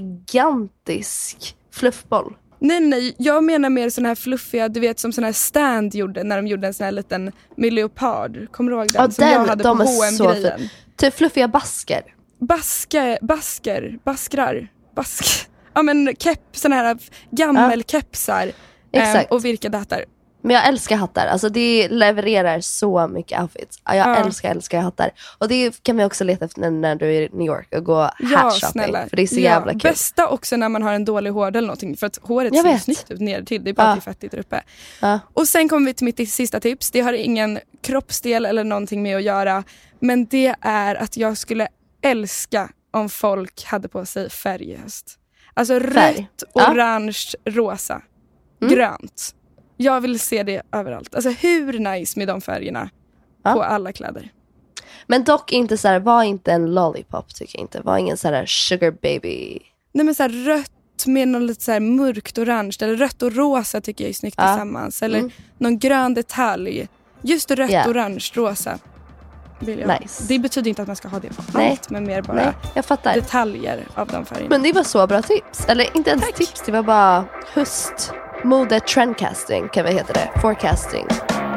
gigantisk fluffboll. Nej, nej, jag menar mer såna här fluffiga, du vet som såna här Stand gjorde när de gjorde en sån här liten med leopard. Kommer du ihåg den? Ja, som den, jag hade de på är H och M så grejen. fin. Typ fluffiga basker. Basker, basker, baskrar, bask. Ja men kepp, såna här gammelkepsar ja. Exakt. Eh, och virkade hattar. Men jag älskar hattar. Alltså det levererar så mycket outfits. Jag ja. älskar, älskar hattar. Och det kan vi också leta efter när du är i New York och gå ja, hat shopping. Snälla. För det är så ja, jävla kul. Bästa också när man har en dålig hård eller någonting. För att håret jag ser vet. snyggt ut ner till. Det är bara ja. fettigt där uppe. Ja. Och sen kommer vi till mitt sista tips. Det har ingen kroppsdel eller någonting med att göra. Men det är att jag skulle älska om folk hade på sig färg i höst. Alltså färg. Rött, ja. orange, rosa, mm. grönt. Jag vill se det överallt. Alltså hur nice med de färgerna ja. på alla kläder. Men dock inte så här, var inte en lollipop tycker jag inte. Var ingen så här sugar baby. Nej men så här rött med något lite så här mörkt orange. Eller rött och rosa tycker jag är snyggt ja. tillsammans. Eller mm. någon grön detalj. Just rött, yeah. orange, rosa. Vill jag. Nice. Det betyder inte att man ska ha det på Nej. allt. Men mer bara Nej, jag fattar. detaljer av de färgerna. Men det var så bra tips. Eller inte ens Tack. tips, det var bara höst. Mode trendcasting kan vi heta det. Forecasting.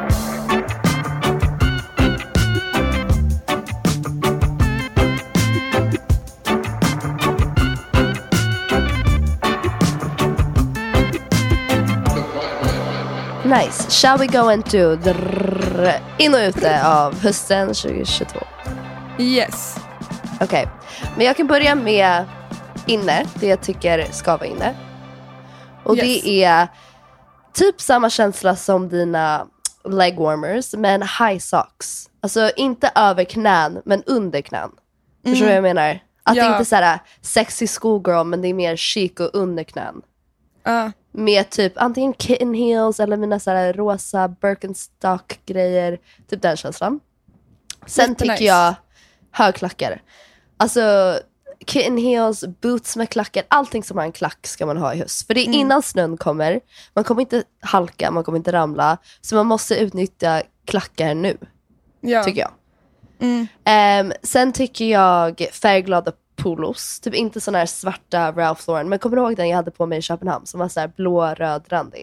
Nice. Shall we go into drrr, in och ute av hösten tjugohundratjugotvå? Yes. Okej. Okay. Men jag kan börja med inne. Det jag tycker ska vara inne. Och yes. det är typ samma känsla som dina leg warmers, men high socks. Alltså inte över knän, men under knän. Mm. Förstår du vad jag menar? Att ja. det inte är så här sexy schoolgirl, men det är mer chic och under knän. Uh. Med typ antingen kitten heels eller mina så här rosa Birkenstock-grejer. Typ den känslan. Sen Jätte tycker nice. jag högklackar. Alltså kitten heels, boots med klackar. Allting som har en klack ska man ha i höst. För det är Mm. innan snön kommer. Man kommer inte halka, man kommer inte ramla. Så man måste utnyttja klackar nu. Ja. Tycker jag. Mm. Um, sen tycker jag färgglada polos. Typ inte såna här svarta Ralph Lauren. Men kommer du ihåg den jag hade på mig i Köpenhamn? Som var så här blå-röd-randig.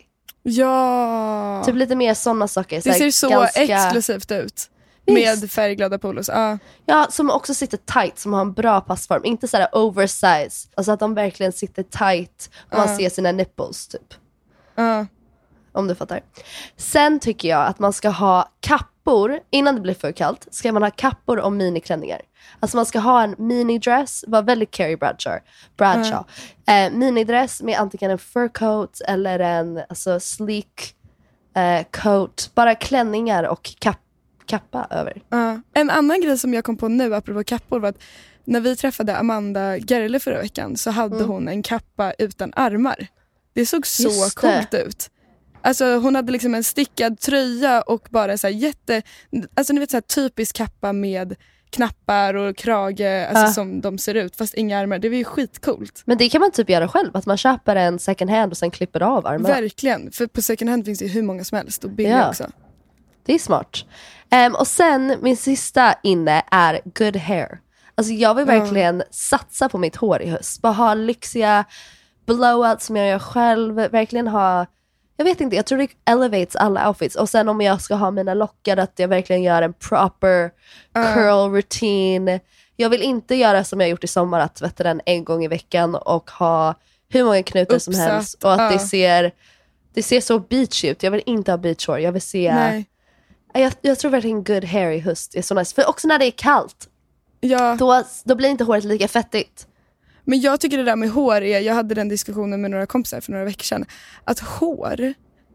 Ja. Typ lite mer sådana saker. Det här ser så ganska... exklusivt ut. Visst. Med färgglada polos. Ja. Ja, som också sitter tight. Som har en bra passform. Inte så här oversize. Alltså att de verkligen sitter tight. Och man Ja. ser sina nipples typ. Ja. Om du fattar. Sen tycker jag att man ska ha kappor. Innan det blir för kallt ska man ha kappor och miniklänningar. Alltså man ska ha en minidress. Var väldigt Carrie Bradshaw. Bradshaw. Eh, minidress med antingen en fur coat eller en alltså, sleek eh, coat. Bara klänningar och kapp, kappa över. Ja. En annan grej som jag kom på nu apropå kappor var att när vi träffade Amanda Gerle förra veckan så hade Mm. hon en kappa utan armar. Det såg så Just det. coolt ut. Alltså hon hade liksom en stickad tröja och bara så här jätte, alltså ni vet så här typisk kappa med knappar och krage, alltså Ja. som de ser ut fast inga armar. Det var ju skitcoolt. Men det kan man typ göra själv. Att man köper en second hand och sen klipper av armarna. Verkligen, för på second hand finns det ju hur många som helst och billiga Ja. också. Det är smart. Ehm, och sen min sista inne är good hair. Alltså jag vill Ja. verkligen satsa på mitt hår i höst. Bara ha lyxiga blowouts som jag gör själv. Verkligen ha, jag vet inte, jag tror det elevates alla outfits. Och sen om jag ska ha mina lockar att jag verkligen gör en proper curl routine. Jag vill inte göra som jag gjort i sommar, att tvätta den en gång i veckan och ha hur många knutar som Uppsatt, helst. Och att ja. det ser det ser så beach ut. Jag vill inte ha beachhår. Jag vill se... Nej. Jag, jag tror verkligen good hair i höst är så nice. För också när det är kallt, Ja. då, då blir inte håret lika fettigt. Men jag tycker det där med hår är, jag hade den diskussionen med några kompisar för några veckor sedan, att hår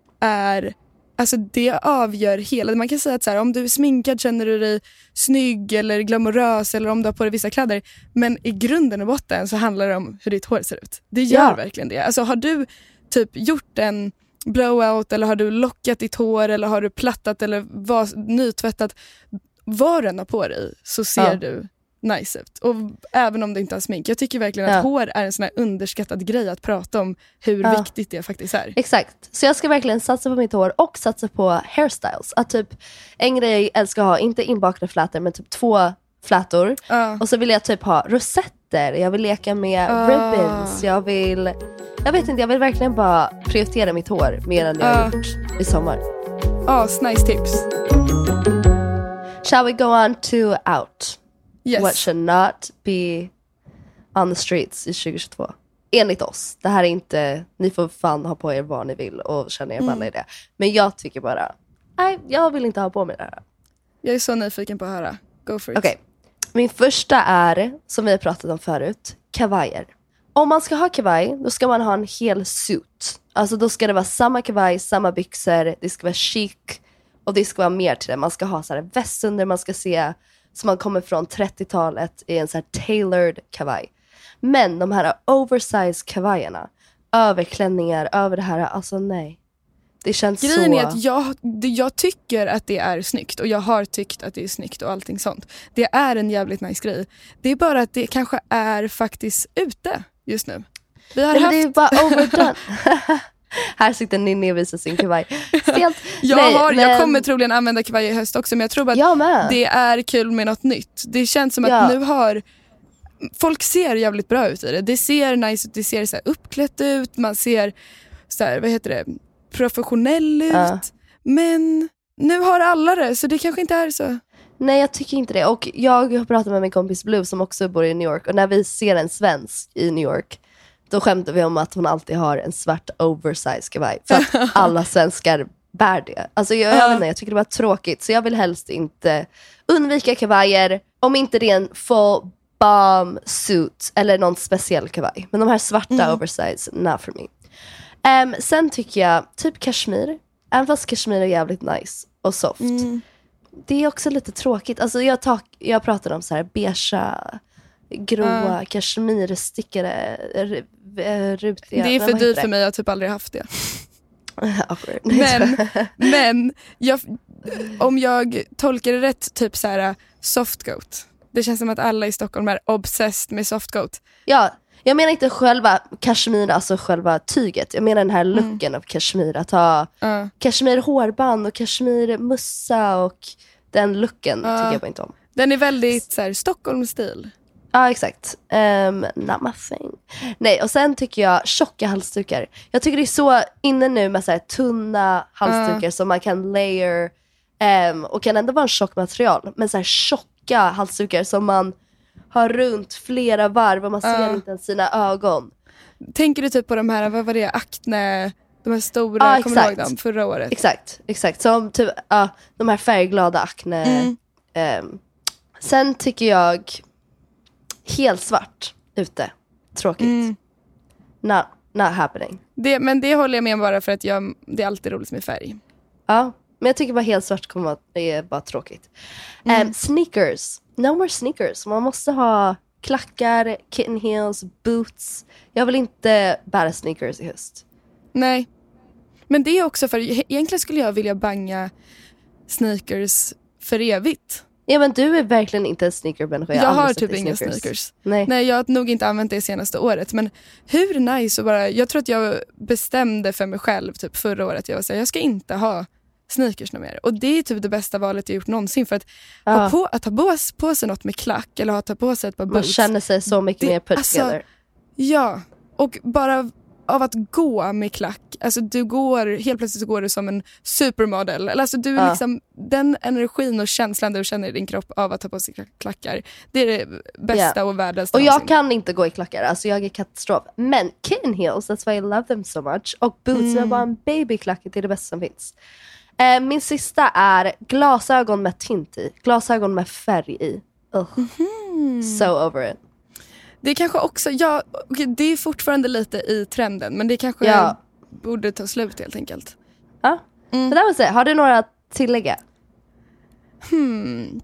är, alltså det avgör hela, man kan säga att så här, om du är sminkad känner du dig snygg eller glamorös eller om du har på dig vissa kläder, men i grunden och botten så handlar det om hur ditt hår ser ut. Det gör Ja. verkligen det. Alltså har du typ gjort en blowout eller har du lockat ditt hår eller har du plattat eller var, nytvättat, vad du än har på dig så ser Ja. du nice ut. Och även om du inte har smink. Jag tycker verkligen att Ja. hår är en sån här underskattad grej att prata om hur Ja. viktigt det faktiskt är. Exakt. Så jag ska verkligen satsa på mitt hår och satsa på hairstyles. Att typ, en grej jag älskar att ha, inte inbakade flätor, men typ två flätor. Ja. Och så vill jag typ ha rosetter. Jag vill leka med Ah. ribbons. Jag vill... Jag vet inte, jag vill verkligen bara prioritera mitt hår mer än jag Ah. har gjort i sommar. As, nice tips. Shall we go on to out? Yes. What should not be on the streets i tjugohundratjugotvå? Enligt oss. Det här är inte... Ni får fan ha på er vad ni vill och känna er Mm. balla i det. Men jag tycker bara... Nej, jag vill inte ha på mig det här. Jag är så nyfiken på att höra. Go for it. Okej. Min första är, som vi har pratat om förut, kavajer. Om man ska ha kavaj, då ska man ha en hel suit. Alltså då ska det vara samma kavaj, samma byxor, det ska vara chic och det ska vara mer till det. Man ska ha så här väst under, man ska se som man kommer från trettiotalet i en så här tailored kavaj. Men de här oversized kavajerna, överklänningar, över det här, alltså nej. Det känns Grejen så... är att jag, det- jag tycker att det är snyggt och jag har tyckt att det är snyggt och allting sånt. Det är en jävligt nice grej. Det är bara att det kanske är faktiskt ute just nu. Vi har Nej, men haft... det är bara overdone. Här sitter Ninni och visar sin kavaj. Stelt. Jag, Nej, har, men... jag kommer troligen använda kavaj i höst också, men jag tror bara att Jag med. det är kul med något nytt. Det känns som Ja. att nu har... Folk ser jävligt bra ut i det. Det ser nice ut, det ser så här uppklätt ut. Man ser så här, vad heter det, professionell ut. Ja. Men nu har alla det, så det kanske inte är så. Nej, jag tycker inte det. Och jag har pratat med min kompis Blue som också bor i New York. Och när vi ser en svensk i New York, då skämtar vi om att hon alltid har en svart oversize kavaj. För att alla svenskar bär det. Alltså jag, jag vet inte, jag tycker det var tråkigt. Så jag vill helst inte undvika kavajer. Om inte det är en full bomb suit eller någon speciell kavaj. Men de här svarta Mm. oversize, not for me. Um, sen tycker jag typ kashmir. Även fast kashmir är jävligt nice och soft. Mm. Det är också lite tråkigt. Alltså jag, tar, jag pratar om så här beigea, gråa, Ja. kashmirstickade, r- uh, rutiga. Det är för dyrt för mig, jag har typ aldrig haft det. men men jag, om jag tolkar det rätt, typ så här softgoat. Det känns som att alla i Stockholm är obsessed med softgoat. Ja, jag menar inte själva kashmir, alltså själva tyget. Jag menar den här looken mm. av kashmir. Att ha uh. kashmir hårband och kashmir mussa och den looken uh. tycker jag bara inte om. Den är väldigt så här Stockholm-stil. Ja, exakt. Um, not my thing. Nej, och sen tycker jag tjocka halsdukar. Jag tycker det är så inne nu med så här tunna halsdukar uh. som man kan layer um, och kan ändå vara en tjock material. Men så här tjocka halsdukar som man har runt flera varv och man ser uh. inte ens sina ögon. Tänker du typ på de här, vad var det, akne, de här stora, uh, kommer du ihåg dem förra året? Exakt, exakt. Som typ, uh, de här färgglada akne. Mm. Um, sen tycker jag helt svart ute. Tråkigt. Mm. Not, not happening. Det, men det håller jag med om bara för att jag, det är alltid roligt med färg. Ja, men jag tycker bara helt svart kommer att det är bara tråkigt. Mm. Um, sneakers. No more sneakers. Man måste ha klackar, kitten heels, boots. Jag vill inte bära sneakers i höst. Nej. Men det är också för egentligen skulle jag vilja banga sneakers för evigt. Ja, men du är verkligen inte en sneaker-människa. Jag, jag har typ inga sneakers. sneakers. Nej. Nej, jag har nog inte använt det senaste året. Men hur nice och bara... Jag tror att jag bestämde för mig själv typ förra året. Jag var så här, jag ska inte ha sneakers mer. Och det är typ det bästa valet jag gjort någonsin. För att, ja. ha, på, att ha på, på sig något med klack eller att ta på sig ett par boots. Man känner sig så mycket det, mer put alltså, together. Ja, och bara... av att gå med klack. Alltså du går, helt plötsligt så går du som en supermodel. Eller alltså du är ja. liksom, den energin och känslan du känner i din kropp av att ta på sig klackar. Det är det bästa yeah. och värdelösta. Och jag någonsin. Kan inte gå i klackar, alltså jag är katastrof. Men kitten heels, that's why I love them so much. Och boots, mm. är bara en babyklack, det är det bästa som finns. Eh, min sista är glasögon med tint i. Glasögon med färg i. Mm. So over it. Det är kanske också, ja, okay, det är fortfarande lite i trenden, men det kanske ja. borde ta slut helt enkelt. Ja, mm. det där vill säga. Har du några att tillägga? Hmm.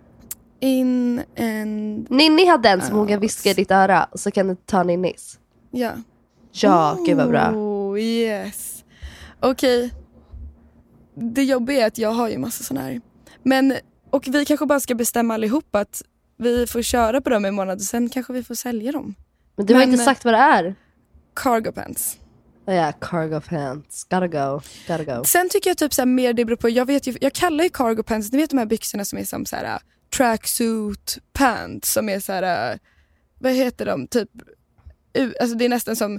In and... Ninni hade en som hon kan viska i ditt öra, och så kan du ta Ninnis. Ja. Ja, oh, gud vad bra. Oh, yes. Okej. Okay. Det jobbiga är att jag har ju massa såna här. Men, och vi kanske bara ska bestämma allihop att vi får köra på dem i månad och sen kanske vi får sälja dem. Men du har Men, inte sagt vad det är. Cargo pants. Ja, oh yeah, cargo pants. Gotta go. Gotta go. Sen tycker jag typ så här, mer det beror på. Jag vet ju, jag kallar ju cargo pants. Ni vet de här byxorna som är som så här tracksuit pants som är så här, vad heter de? Typ alltså det är nästan som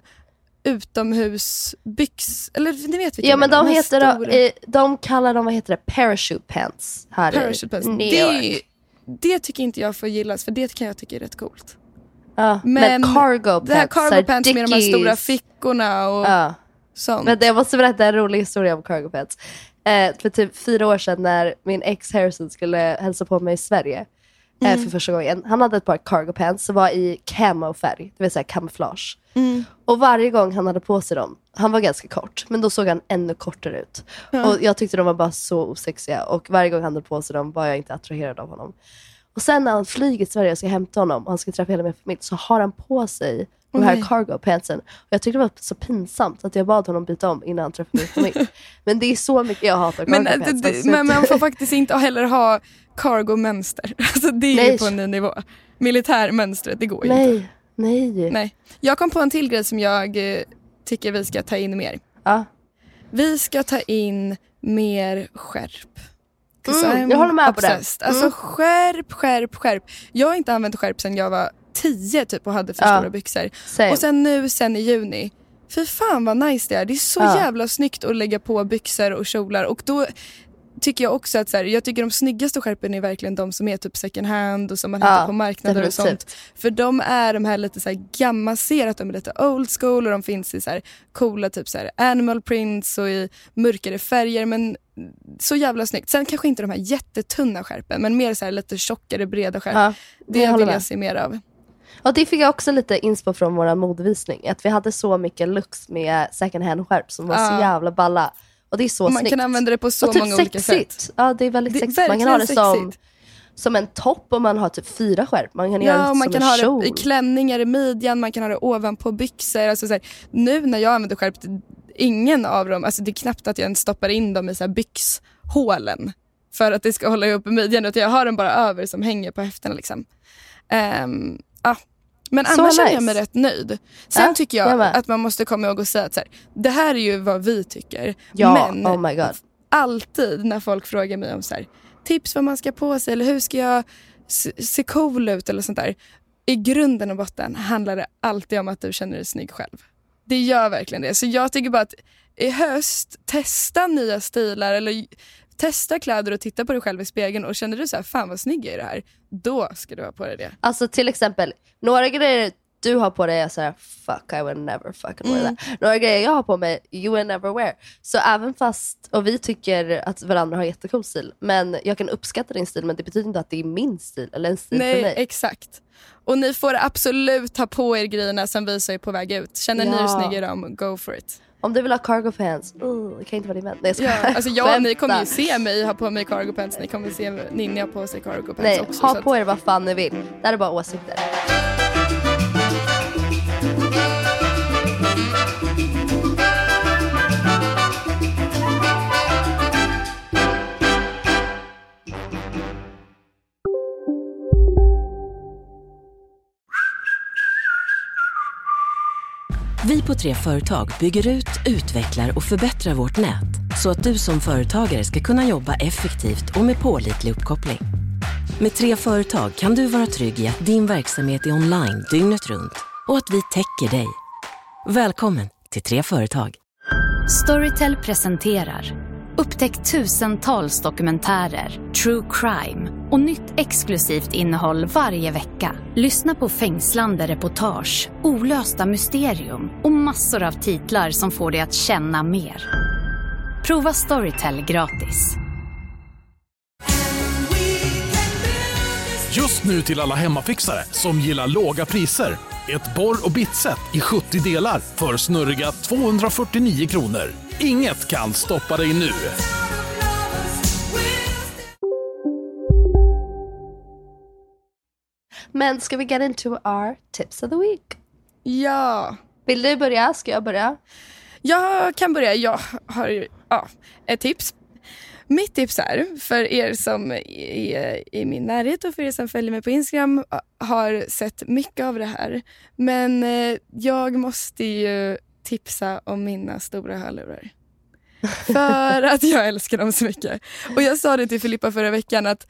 utomhusbyx eller ni vet vilka. Ja, men de heter de, de kallar dem, vad heter det? Parachute pants här. Parachute pants. Det, det tycker inte jag får gillas, för det kan jag tycka är rätt coolt. Uh, men, men cargo pants, det här cargo pants med de här stora fickorna och uh. sånt. Men jag måste berätta en rolig historia om cargo pants. Eh, för typ fyra år sedan när min ex Harrison skulle hälsa på mig i Sverige eh, mm. för första gången. Han hade ett par cargo pants som var i camo-färg, det vill säga camouflage. Mm. Och varje gång han hade på sig dem, han var ganska kort, men då såg han ännu kortare ut. Mm. Och jag tyckte de var bara så osexiga. Och varje gång han hade på sig dem var jag inte attraherad av honom. Och sen när han flyger till Sverige och ska hämta honom och han ska träffa hela min familj, så har han på sig de här mm. cargo pantsen. Och jag tyckte det var så pinsamt att jag bad honom byta om innan han träffade min familj. Men det är så mycket jag hatar cargo men, pants. Det, men man får faktiskt inte heller ha cargo-mönster. Alltså det är ju på en ny nivå. Militärmönstret, det går ju Nej. inte. Nej. Nej. Jag kom på en till grej som jag eh, tycker vi ska ta in mer. Ja. Vi ska ta in mer skärp. Mm, jag håller med obsessed. på det. Mm. Alltså skärp, skärp, skärp. Jag har inte använt skärp sedan jag var tio typ och hade för ja. stora byxor. Same. Och sen nu, sen i juni. Fy fan vad nice det är. Det är så ja. jävla snyggt att lägga på byxor och kjolar. Och då tycker jag också att så här, jag tycker de snyggaste skärpen är verkligen de som är typ second hand och som man ja, hittar på marknader och sånt. För de är de här lite så här gammalserat, de är lite old school och de finns i så här coola typ så här animal prints och i mörkare färger, men så jävla snyggt. Sen kanske inte de här jättetunna skärpen, men mer så här lite tjockare, breda skärp. Ja, det jag vill jag se mer av. Och det fick jag också lite inspo från våra modevisning, att vi hade så mycket looks med second hand skärp som var ja. så jävla balla. Och det är så man snyggt. kan använda det på så och typ många sexigt. olika sätt. Ja, det är väldigt det är sexigt. Man kan ha det som som en topp om man har typ fyra skärp. Man kan ja, göra det man som kan en ha kjol. det i klänningar i midjan, man kan ha det ovanpå byxor. Alltså, så här, nu när jag använder skärp, ingen av dem, alltså det är knappt att jag ens stoppar in dem i så här byxhålen för att det ska hålla ihop i midjan, utan jag har den bara över som hänger på höfterna liksom. Um, ah. Men annars nice. känner jag mig rätt nöjd. Sen ja, tycker jag, jag att man måste komma ihåg och säga att så här, det här är ju vad vi tycker. Ja, men oh my God. alltid när folk frågar mig om så här, tips vad man ska på sig eller hur ska jag se, se cool ut eller sånt där. I grunden och botten handlar det alltid om att du känner dig snygg själv. Det gör verkligen det. Så jag tycker bara att i höst, testa nya stilar eller testa kläder och titta på dig själv i spegeln och känner du så här, fan vad snygg jag är i det här, då ska du ha på dig det. Alltså till exempel, några grejer du har på dig är så här, fuck I would never fucking wear Mm. that. Några grejer jag har på mig, you will never wear. Så även fast, och vi tycker att varandra har jättecool stil, men jag kan uppskatta din stil, men det betyder inte att det är min stil eller en stil Nej, för mig. exakt. Och ni får absolut ta på er grejerna som vi så är på väg ut. Känner Ja. ni hur snygga är de, go for it. Om du vill ha cargo pants, uh, det kan inte vara din vän. Nej, jag skojar. Ja, alltså jag, Skämta. ni kommer ju se mig ha på mig cargo pants. Ni kommer se Ninni ha på sig cargo pants Nej, också. ha så på att, er vad fan ni vill. Det här är bara åsikter. Vi på Tre Företag bygger ut, utvecklar och förbättrar vårt nät så att du som företagare ska kunna jobba effektivt och med pålitlig uppkoppling. Med Tre Företag kan du vara trygg i att din verksamhet är online dygnet runt och att vi täcker dig. Välkommen till Tre Företag. Storytel presenterar upptäck tusentals dokumentärer, true crime och nytt exklusivt innehåll varje vecka. Lyssna på fängslande reportage, olösta mysterium och massor av titlar som får dig att känna mer. Prova Storytel gratis. Just nu till alla hemmafixare som gillar låga priser. Ett borr- och bitset i sjuttio delar för snurriga tvåhundrafyrtionio kronor. Inget kan stoppa dig nu. Men ska vi get into our tips of the week? Ja. Vill du börja? Ska jag börja? Jag kan börja. Jag har ju ja, ett tips. Mitt tips är, för er som är i min närhet och för er som följer mig på Instagram har sett mycket av det här. Men jag måste ju tipsa om mina stora hörlurar. För att jag älskar dem så mycket. Och jag sa det till Filippa förra veckan att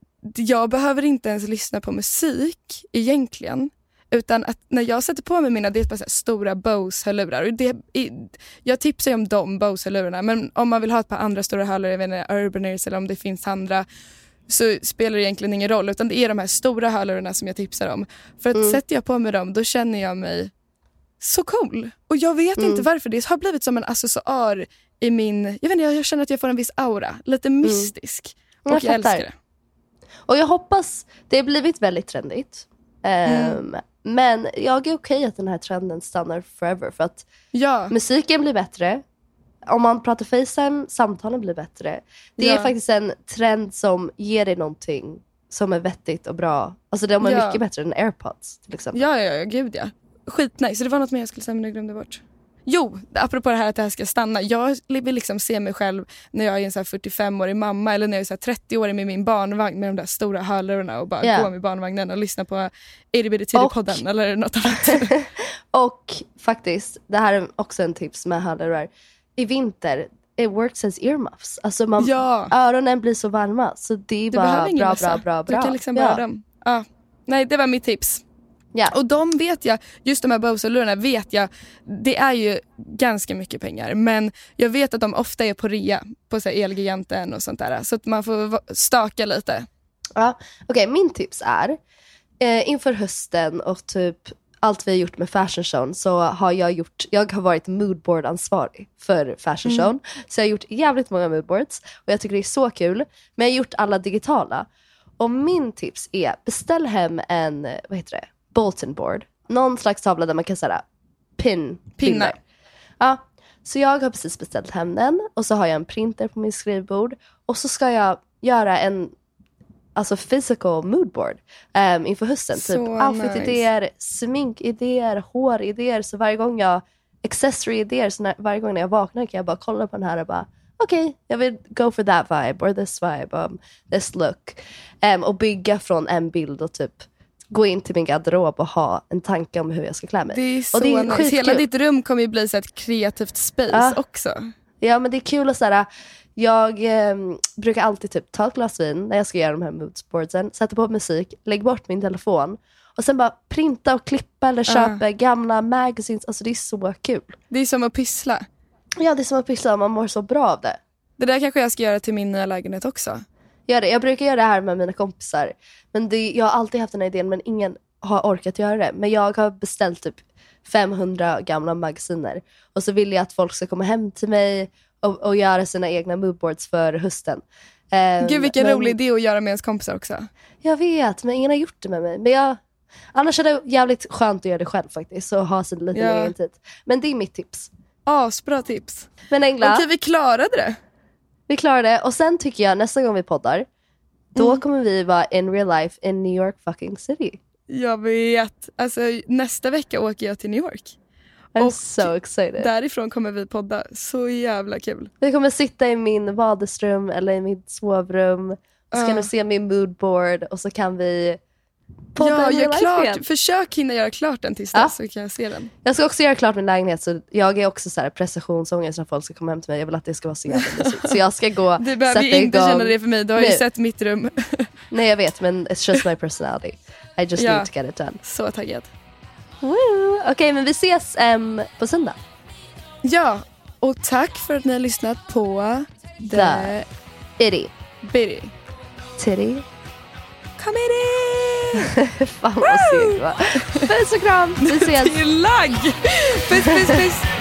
jag behöver inte ens lyssna på musik egentligen. Utan att när jag sätter på mig mina, det är bara så här stora Bose-hörlurar. Och det, jag tipsar ju om de Bose-hörlurarna. Men om man vill ha ett par andra stora hörlurar, jag vet inte, Urbaners eller om det finns andra, så spelar det egentligen ingen roll. Utan det är de här stora hörlurarna som jag tipsar om. För att mm. sätter jag på mig dem, då känner jag mig så cool. Och jag vet mm. inte varför. Det har blivit som en accessoar i min... Jag vet inte, jag känner att jag får en viss aura. Lite mystisk. Mm. Och jag, jag älskar det. Och jag hoppas... Det har blivit väldigt trendigt. Mm. Um, men jag är okej att den här trenden stannar forever. För att ja. musiken blir bättre. Om man pratar FaceTime, samtalen blir bättre. Det är ja. faktiskt en trend som ger dig någonting som är vettigt och bra. Alltså de är ja. mycket bättre än AirPods till exempel. Ja, ja, ja, gud ja. Skitnice. Så det var något mer jag skulle säga men jag glömde bort. Jo, apropå det här att det här ska stanna. Jag vill liksom se mig själv när jag är en så här fyrtiofem-årig mamma eller när jag är så här trettio-årig med min barnvagn med de där stora hörlurarna och bara yeah. gå med barnvagnen och lyssna på Itty Bitty Titty-podden eller något annat. Och faktiskt, det här är också en tips med hörlurar. I vinter, it works as earmuffs. Alltså man, ja. öronen blir så varma så det är du bara bra, bra, bra, bra. Du kan liksom bara ja. dem. Ja. Nej, det var mitt tips. Ja. Och de vet jag, just de här Bose-hörlurarna vet jag, det är ju ganska mycket pengar. Men jag vet att de ofta är på rea, på så här Elgiganten och sånt där. Så att man får staka lite. Ja, okej, okay, min tips är, eh, inför hösten och typ allt vi har gjort med fashion show så har jag gjort, jag har varit moodboard-ansvarig för fashion show. Mm. Så jag har gjort jävligt många moodboards och jag tycker det är så kul. Men jag har gjort alla digitala. Och min tips är, beställ hem en, vad heter det? Bulletin board. Någon slags tavla där man kan säga pin pinnar. Ja, så jag har precis beställt hem den och så har jag en printer på min skrivbord och så ska jag göra en alltså physical moodboard um, inför hösten. Så typ outfit-idéer, nice. sminkidéer, håridéer. Så varje gång jag, accessory-idéer, så när, varje gång när jag vaknar kan jag bara kolla på den här och bara, okej, okay, jag vill go for that vibe or this vibe, um, this look. Um, och bygga från en bild och typ gå in till min garderob och ha en tanke om hur jag ska klä mig. Det är så och det är nice. Hela ditt rum kommer ju bli så ett kreativt space ja. också. Ja, men det är kul att såhär, jag eh, brukar alltid typ ta ett glas vin när jag ska göra de här moodboardsen, sätta på musik, lägga bort min telefon och sen bara printa och klippa eller köpa uh. gamla magazines. Alltså det är så kul. Det är som att pyssla. Ja, det är som att pyssla, man mår så bra av det. Det där kanske jag ska göra till min nya lägenhet också. Gör det. Jag brukar göra det här med mina kompisar. Men det, jag har alltid haft den här idén, men ingen har orkat göra det. Men jag har beställt typ femhundra gamla magasiner. Och så vill jag att folk ska komma hem till mig och, och göra sina egna moodboards för hösten. Um, Gud, vilken men, rolig idé att göra med ens kompisar också. Jag vet, men ingen har gjort det med mig. Men jag, annars är det jävligt skönt att göra det själv faktiskt. Så ha sin lite ja. egen tid. Men det är mitt tips. Asbra tips. Men Engla, okej, vi klarade det. Vi klarade det. Och sen tycker jag nästa gång vi poddar, då mm. kommer vi vara in real life in New York fucking city. Jag vet. Alltså nästa vecka åker jag till New York. I'm och so excited. Därifrån kommer vi podda. Så jävla kul. Vi kommer sitta i min vardagsrum eller i mitt sovrum. Så uh. kan du se min moodboard och så kan vi podda ja, in real life klart. igen. Försök hinna göra klart den tills ja. dess så kan jag se den. Jag ska också göra klart min lägenhet, så jag är också så här prestationsångest när folk ska komma hem till mig. Jag vill att det ska vara så jävla mysigt. Så jag ska gå. Du behöver ju inte igång. Känna det för mig. Du har nu. ju sett mitt rum. Nej, jag vet, men it's just my personality. I just ja. need to get it done. Så taggad. Okej, okay, men vi ses um, på söndag. Ja, och tack för att ni har lyssnat på The, The Itty Bitty Titty Comedy. Fan vad synd, va? Puss och kram, vi ses. Till lag. Puss, puss, puss.